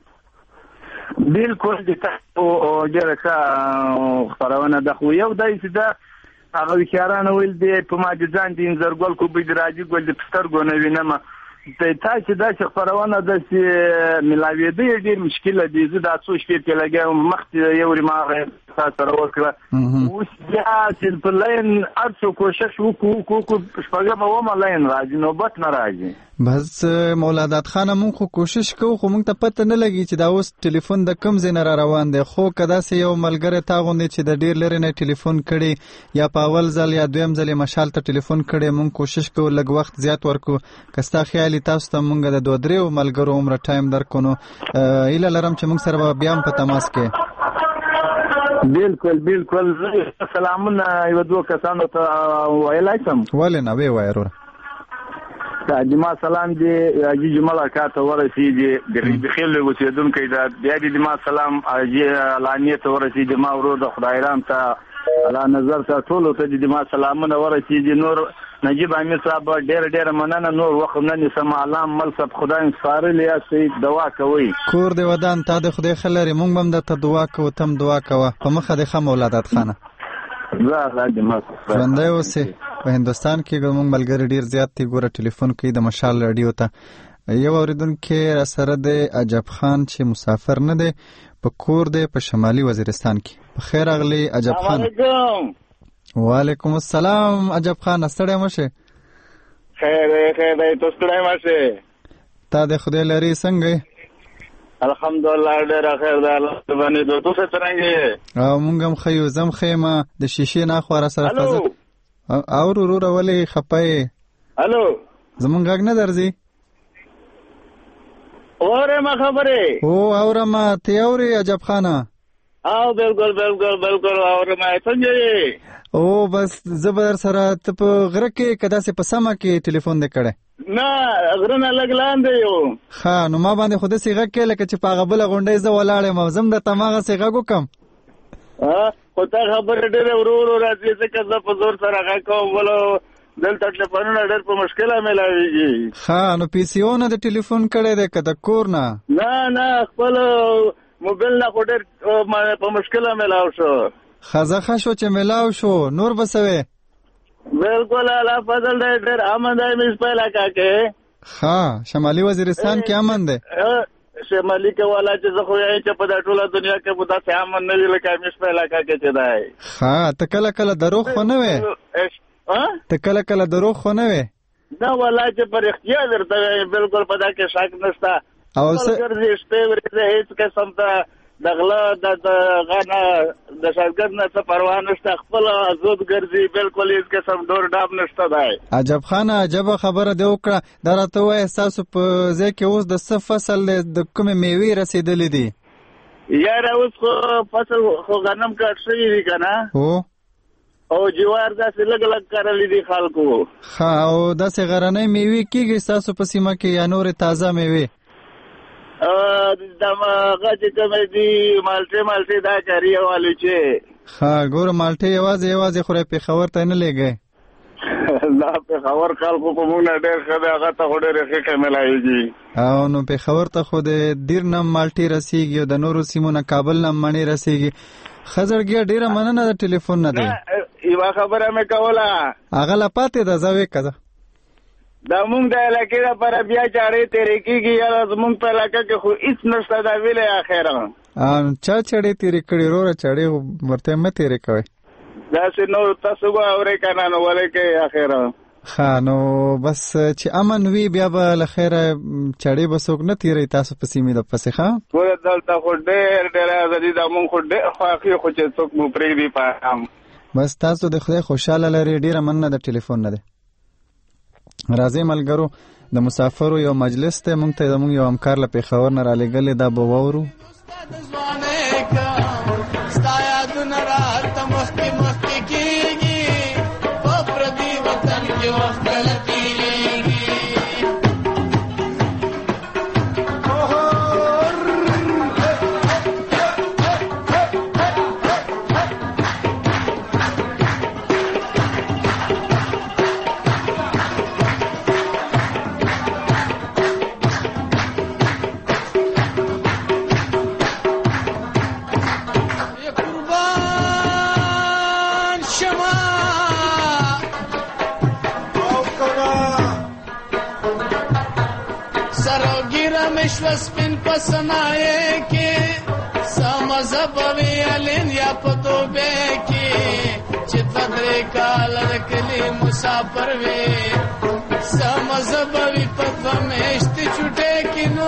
بالکل د تاسو ډېره ښه خپرونه ده خو یو دی چې دا هغه هوښیارانو ویل دی په ما د ځان د انځرګل کو بې د راجي ګل د سترګو نه وینمه تا چې داسې خپرونه داسې ملاوېده یې ډېر مشکله دي زه دا څو شپې پرې لګیا وم مخکې یو ورې ما هغه تا سره وکړه اوس بیا چې په لاین هر څو کوشش وکړو وکړو شپږمه اومه لاین راځي نوبت نه راځي. بس مولادات خانه مونږ خو کوشش کوو خو مونږ ته پته نه لګي چې دا اوس ټلیفون د کوم ځای نه را روان دی خو که داسې یو ملګری تا غوندې چې د ډېر لرې نه ټلیفون کړي یا په اول ځل یا دویم ځل یې مشال ته ټلیفون کړی مونږ کوشش کوو لږ وخت زیات ورکړو که ستا خیال تاسو ته مونږ د دوه درېو ملګرو عمره ټایم درکړو نو هیله لرم چې مونږ سره به بیا هم په تماس کې. بالکل بالکل سلامونه یو دوه کسانو ته ویلای شم؟ ولې نه ویې وایه وروره. جما سلام دی حاجي جمال اکا ته ورسېږي د ریبخیل اوسېدونکی ده بیا د جما سلام حاجي علانیې ته ورسېږي ما ورور د خدای رام ته الله نظر ته ټولو ته د جما سلامونه ورسېږي. نور نجیب امیر صاحب ډېره ډېره مننه نور وخت نه نیسم علام مل صاحب خدای سپارلی یاستئ دعا کوئ. کور دې ودان تا د خدای ښه لرې مونږ به هم درته دعا کوو ته هم دعا کوه په مخه دې ښه مولادات خانه ژوندی اوسې. په هندوستان کې زموږ ملګري ډېر زیات دي ګوره ټلیفون کوي د مشال راډیو ته. یو اورېدونکی راسره دی عجب خان چې مسافر نه دی په کور دی په شمالي وزیرستان کې. په خیر راغلی عجب خان. وعلیکم السلام عجب خان ستړی مه شې؟ خیر خیر دی ته ستړی مه شې؟ تا د خدای لرې څنګه یې؟ الحمدلله ډېره خیر ده الله باندې ته څه څرنګه یې؟ او مونږ هم ښه یو زه هم ښه یم د شیشې نه خوا راسره فضل اور وروره ولې خفه یې؟ الو زمونږ غږ نه درځي؟ اورم خبرې او اورم ته اورې عجب خانه؟ او بالکل بالکل بالکل اورم څنګه یې؟ او بس زه به در سره ته په غره کې که داسې په سمه کې ټلیفون دې کړی؟ نه غره نه لږ لاندې یو. ښه نو ما باندې خو داسې غږ کوې لکه چې په هغه بله غونډۍ زه ولاړ یم او زه هم درته هماغسې غږ وکړم. خو تا خبرې ډېرې ورو ورو راځي ځکه زه په زور سره غږ کوم بلو دلته ټلیفونونه ډېر په مشکله میلاوېږي. ښه نو پي سي او نه د ټلیفون کړی دی که د کور نه؟ نه نه خپل موبایل نه خو ډېر په مشکله میلاو شو. ښه زه ښه شو چې میلاو شو نور به څه وې؟ بالکل الله فضل دی ډېر امن دی مس په علاقه کې. ښه شمالي وزیرستان کې امن دی؟ شمالي کې والا چې زه خو یې چې په دا ټوله دنیا کې به داسې امن نه وي لکه مس په علاقه کې چې دی. ښه ته کله کله دروغ خو نه وې؟ ته کله کله دروغ خو نه وې؟ نه والله چې په رښتیا درته وایم بالکل په دا کې شک نشته. او څه ګرځي شپې ورځې هېڅ قسم ته د غله د دغه نه د شاګرد نه څه پروا نشته خپل ازود ګرځي بالکل هېڅ قسم ډور ډاب نشته دی. عجب خانه عجبه خبره دې وکړه دا راته ووایه ستاسو په ځای کې اوس د څه فصل دی د کومې میوې رسېدلې دي؟ یاره اوس خو فصل خو غنم کټ شوي دي که نه هو او جوار داسې لږ لږ کرلي دي خلکو. ښه او داسې غرنۍ میوې کېږي ستاسو په سیمه کې یا نورې تازه میوې؟ دغه چې کومې دي مالټې مالټې دا چاري والي چې ښه ګوره مالټې یوازې یوازې خورئ پېښور ته نه لېږئ؟ دا پېښور خلکو په موږ نه ډېر ښه دی هغه ته خو ډېرې ښې ښې میلاېږي. او نو پېښور ته خو د دیر نه مالټې رسېږي او د نورو سیمو نه کابل نه مڼې رسېږي. ښه زړګیه ډېره مننه د ټلیفون نه دی. یوه خبره مې کوله هغه لا پاتې ده زه وې که ده دا مونږ د علاقې لپاره بیا چاړې تېرې کېږي یاره زمونږ په علاقه کې خو هېڅ نشته دا ویلی اخره چا چاړې تېرې کړې وروره چاړې ورته مه تېرې کوئ. داسې نو تاسو به اورئ که نه نو ولې کوئ اخره ښه نو بس چې امن وي بیا به له خیره چړې به څوک نه تیروي تاسو په سیمې د پسې ښه ګوره دلته خو ډېر ډېر ازادي ده مونږ خو ډېر خوښ یو خو چې څوک مو پرېږدي په ام بس تاسو د خدای خوشحاله لري ډېره مننه د ټلیفون نه دی راځئ ملګرو د مسافرو یو مجلس دی مونږ ته زموږ یو همکار له پېښور نه رالیږلی دا به واورو ستا یادونه راته مخکې مخکې کېږي په پردي وطن کې وخت کله تېرېږي سپین پسنائے کے سمزب ویلین یا پتوبے کی چتدرے کا لڑکلی مسافر وے سمزب وی پتو میشت چھٹے کی نو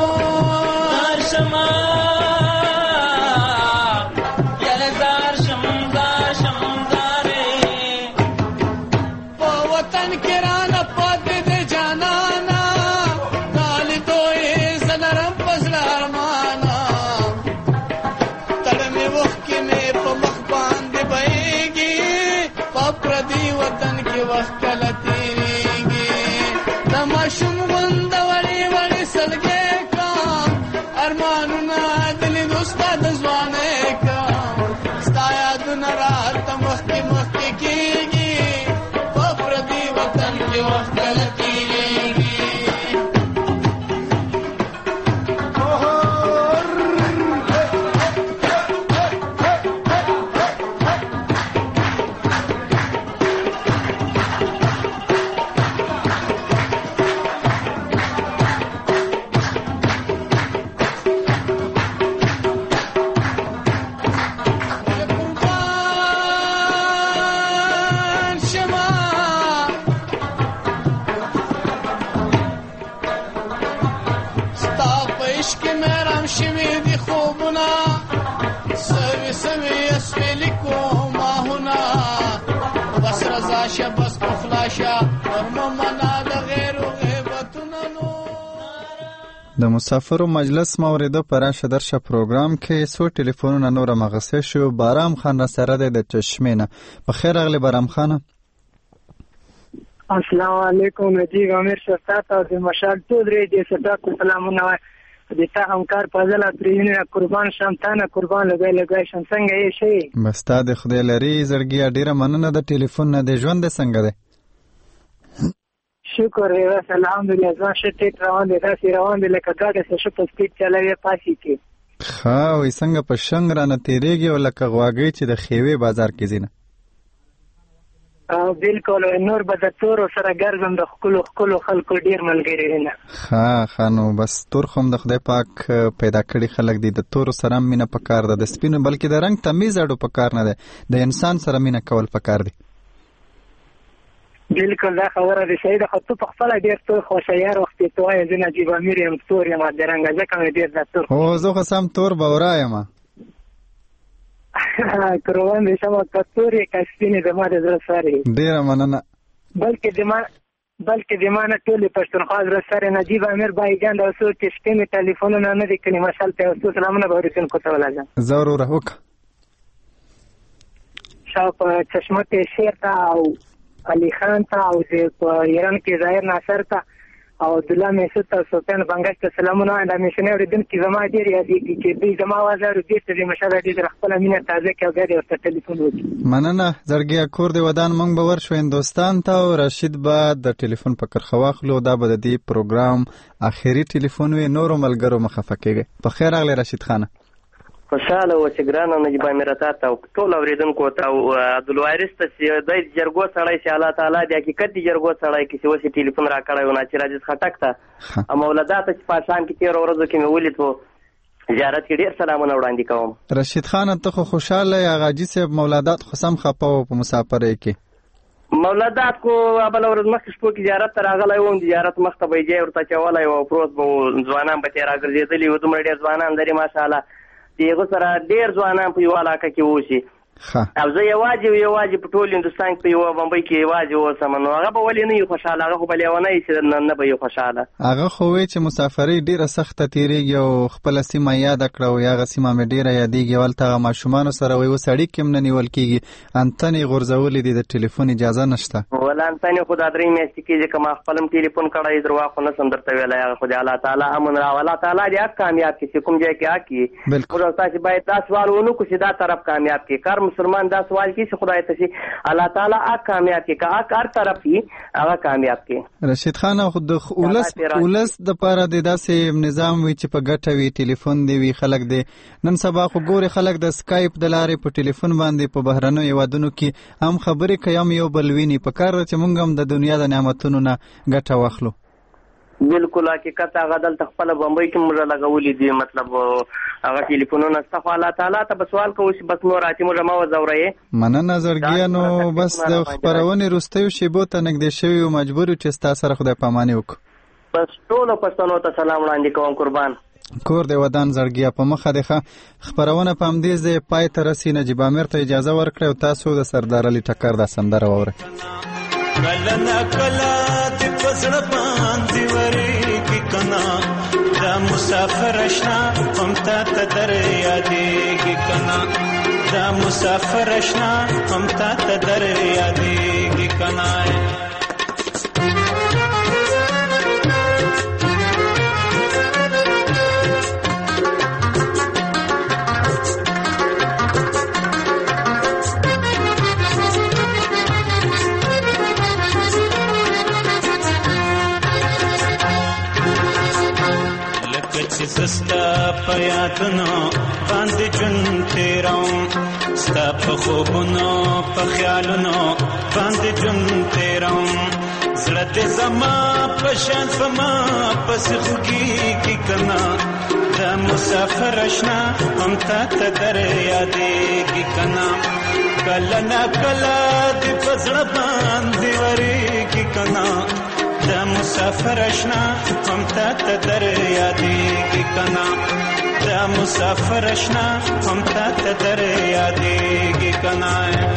شما یلدار شمدار شمدارے پا وطن کرانا پاتے دے جانانا نالی دوئے نرم پزل ارمانا تڑمی وقت کی میں پا مخ باندے بھئے گی پا پردی وطن کی وقت کلتیرے گی تماشم غند وڑی وڑی سلگے کام ارمانونا دلی دوستا دزوانے کام ستایا دونا رات وقت کی وقت کی گی پا پردی وطن کی وقت کلتیرے گی د مسافرو مجلس موریده په راشه درشه پروګرام کې څو ټلیفونونه نور مغسه شو بارام خان را سره د چشمې نه په خیر اغلی بارام خان السلام علیکم نجیب امیر شفاعت او د مشال ټول ریډیو صداق سلامونه د تا همکار فضل اترینه قربان شم تانه قربان لګای لګای شم څنګه یې شي مستا د خدای لري زړګي ډیره مننه د ټلیفون نه د ژوند څنګه ده شکر ہے الحمدلله ځان شته روان دي تاسو روان دي لکه گاډه څه شپ سپیډ چلوي پاسي کې ښه وي څنګه په شنګ رانه تیریږي او لکه غواګي چې د خیوي بازار کې زینه او بالکل نور به د تور سره ګرځم د خپل خپل خلکو ډیر ملګری نه ښه خانو بس تور خو د خدای پاک پیدا کړی خلک دي د تور سره مینه پکار ده د سپینو بلکې د رنگ تمیز اډو پکار نه ده د انسان سره مینه کول پکار دي بالکل دا خبره ده شهید خطو په خپل ډیر تور خوشیار وخت ته وای زه نجیب امیر یم تور یم د رنګ ځکه مې ډیر د تور او زه خو سم تور بورایم کروان دې سم کتوري کښینه د ما د زړه سره ډیر مننه بلکې د ما بلکې د ما نه ټول پښتونخوا زړه سره نجیب امیر بای جان د اوسو چې شپې ټلیفونونه نه دي کړي ماشال ته اوسو سلامونه به ورسین کوته ولازم ضرور وک شاپ چشمه شیر تا او علی خان تا او د ایران کې ظاهر ناصر تا او عبدالله میسود تا سلطان بنگش ته سلامونه دا میشنه اوریدل کی زما ډیر یادېږي چې دوی زما وازار دې ته مشاله دې خپل مینه تازه کې او غاډي ورته ټلیفون وکړي مننه زړګي کور دی ودان مونږ به ورشو هندستان ته او رشید بعد د ټلیفون پکر خواخلو دا به د دې پروګرام اخیری ټلیفون وی نورو ملګرو مخفقېږي په خیر اغلی رشید خان خوشاله و چې ګرانه نجیب امیر ته ټول اوریدونکو ته او عبدالوارث ته چې د جرګو سړی چې الله تعالی د حقیقت د جرګو سړی کې چې وسې ټلیفون را کړی و ناصر عزیز خټک ته او مولدا ته چې پاشان کې تیر ورځو کې مې ولید و زیارت کې ډیر سلامونه وړاندې کوم. رشید خان ته خو خوشاله یا غاجی صاحب مولادات خصم خپاو په مسافرۍ کې مولادات کو بل ورځ مخکې شپو کې زیارت ته راغلی وم. د زیارت مخ ته به یې ځای ورته چولی و، پروت به و، ځوانان به ترې راګرځېدلي وو. دومره ډېر ځوانان لري ماشاءالله چې هغه سره ډېر ځوانان په یوه علاقه کې اوسي. او زه یوازې یوازې په ټول هندوستان کې په یوه بمبۍ کې یوازې اوسم، نو هغه به ولې نه وي خوشحاله؟ هغه خو به لیونی چې نه به وي خوشحاله. هغه خو وایي چې مسافرۍ ډېره سخته تېرېږي او خپله سیمه یاده کړه او هغه سیمه مې ډېره یادېږي. هلته هغه ماشومانو سره وایي اوس اړیکې هم نه نیول کېږي، انتنې غورځولې دي، د ټلیفون اجازه نشته. ولا انتنې خو دا درې میاشتې کېږي که ما خپل هم ټلیفون کړی درواغ خو نسم درته ویلی. هغه خو د الله تعالی امن را الله تعالی دې حق کامیاب کړي چې کوم ځای کې حق کړي. موږ تاسې باید دا سوال ونه کړو چې دا طرف کامیاب کړي. کار مسلمان دا سوال کی چې خدای ته شي الله تعالی هغه کامیاب کی که هر طرف یې هغه کامیاب کی. رشید خان خو د اولس اولس د پاره د داسې نظام وي چې په ګټه وي، ټلیفون دی وي، خلک دی نن سبا خو ګوري خلک د سکایپ د لارې په ټلیفون باندې په بهرنیو هیوادونو کې هم خبرې کوي، هم یو بل ویني. په کار چې موږ هم د دنیا د نعمتونو نه ګټه واخلو. بالکل حقیقت هغه دلته خپله بمبۍ کې موږ لګولي دي، مطلب هغه ټلیفونونه شته، خو الله تعالی ته به سوال کوو چې بس نور اتې موږ مه وځوروئ. مننه زړګیانو، بس د خپرونې وروستیو شیبو ته نږدې شوي و، مجبور یو چې ستا سره خدای پاماني وکړو. بس ټولو پښتنو ته سلام وړاندې کوم. قربان کور د ودان زړګیا په مخه دی. ښه خپرونه په همدې ځای پای ته رسي. نجیب امیر ته اجازه ورکړئ او تاسو د سردار علي ټکر دا سندره واورئ. کله نا کله د پزړه باندې ورېږي کنا، دا مسافر اشنا هم تا ته در یادېږي کنا، دا مسافر اشنا هم تا ته در یادېږي کنا. سستا په یادونو باندې ژوند تېروم، ستا په خوبونو په خیالونو باندې ژوند تېروم. زړه دې زما په شان په ما پسې خوږېږي که نه، دا مسافر اشنا هم تا ته در یادېږي که نه. کله نا کله دې په زړه باندې ورېږي که نه، دا مسافر اشنا هم تا ته در یادېږي کنا، دا مسافر اشنا هم تا ته در یادېږي کنا.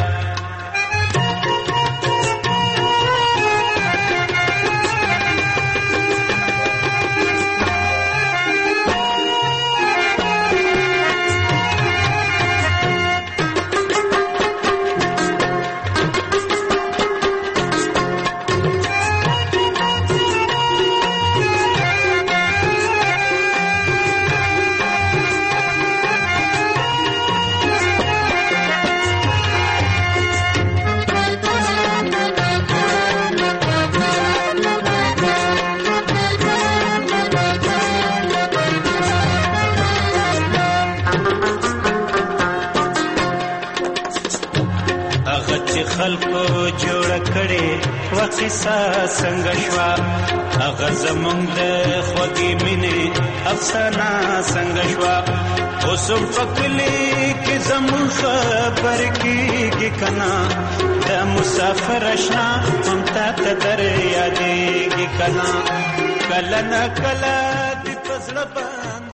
خلکو جوړ کړي وقصه څنګه شوا، هغه زمونږ د خوږې مینې افسانه څنګه شوا. اوس په کلي کې زمونږ خبر کېږي که نه، د مسافر اشنا هم تا ته در یادېږي که نه. کله نه کله دې په زړه باندې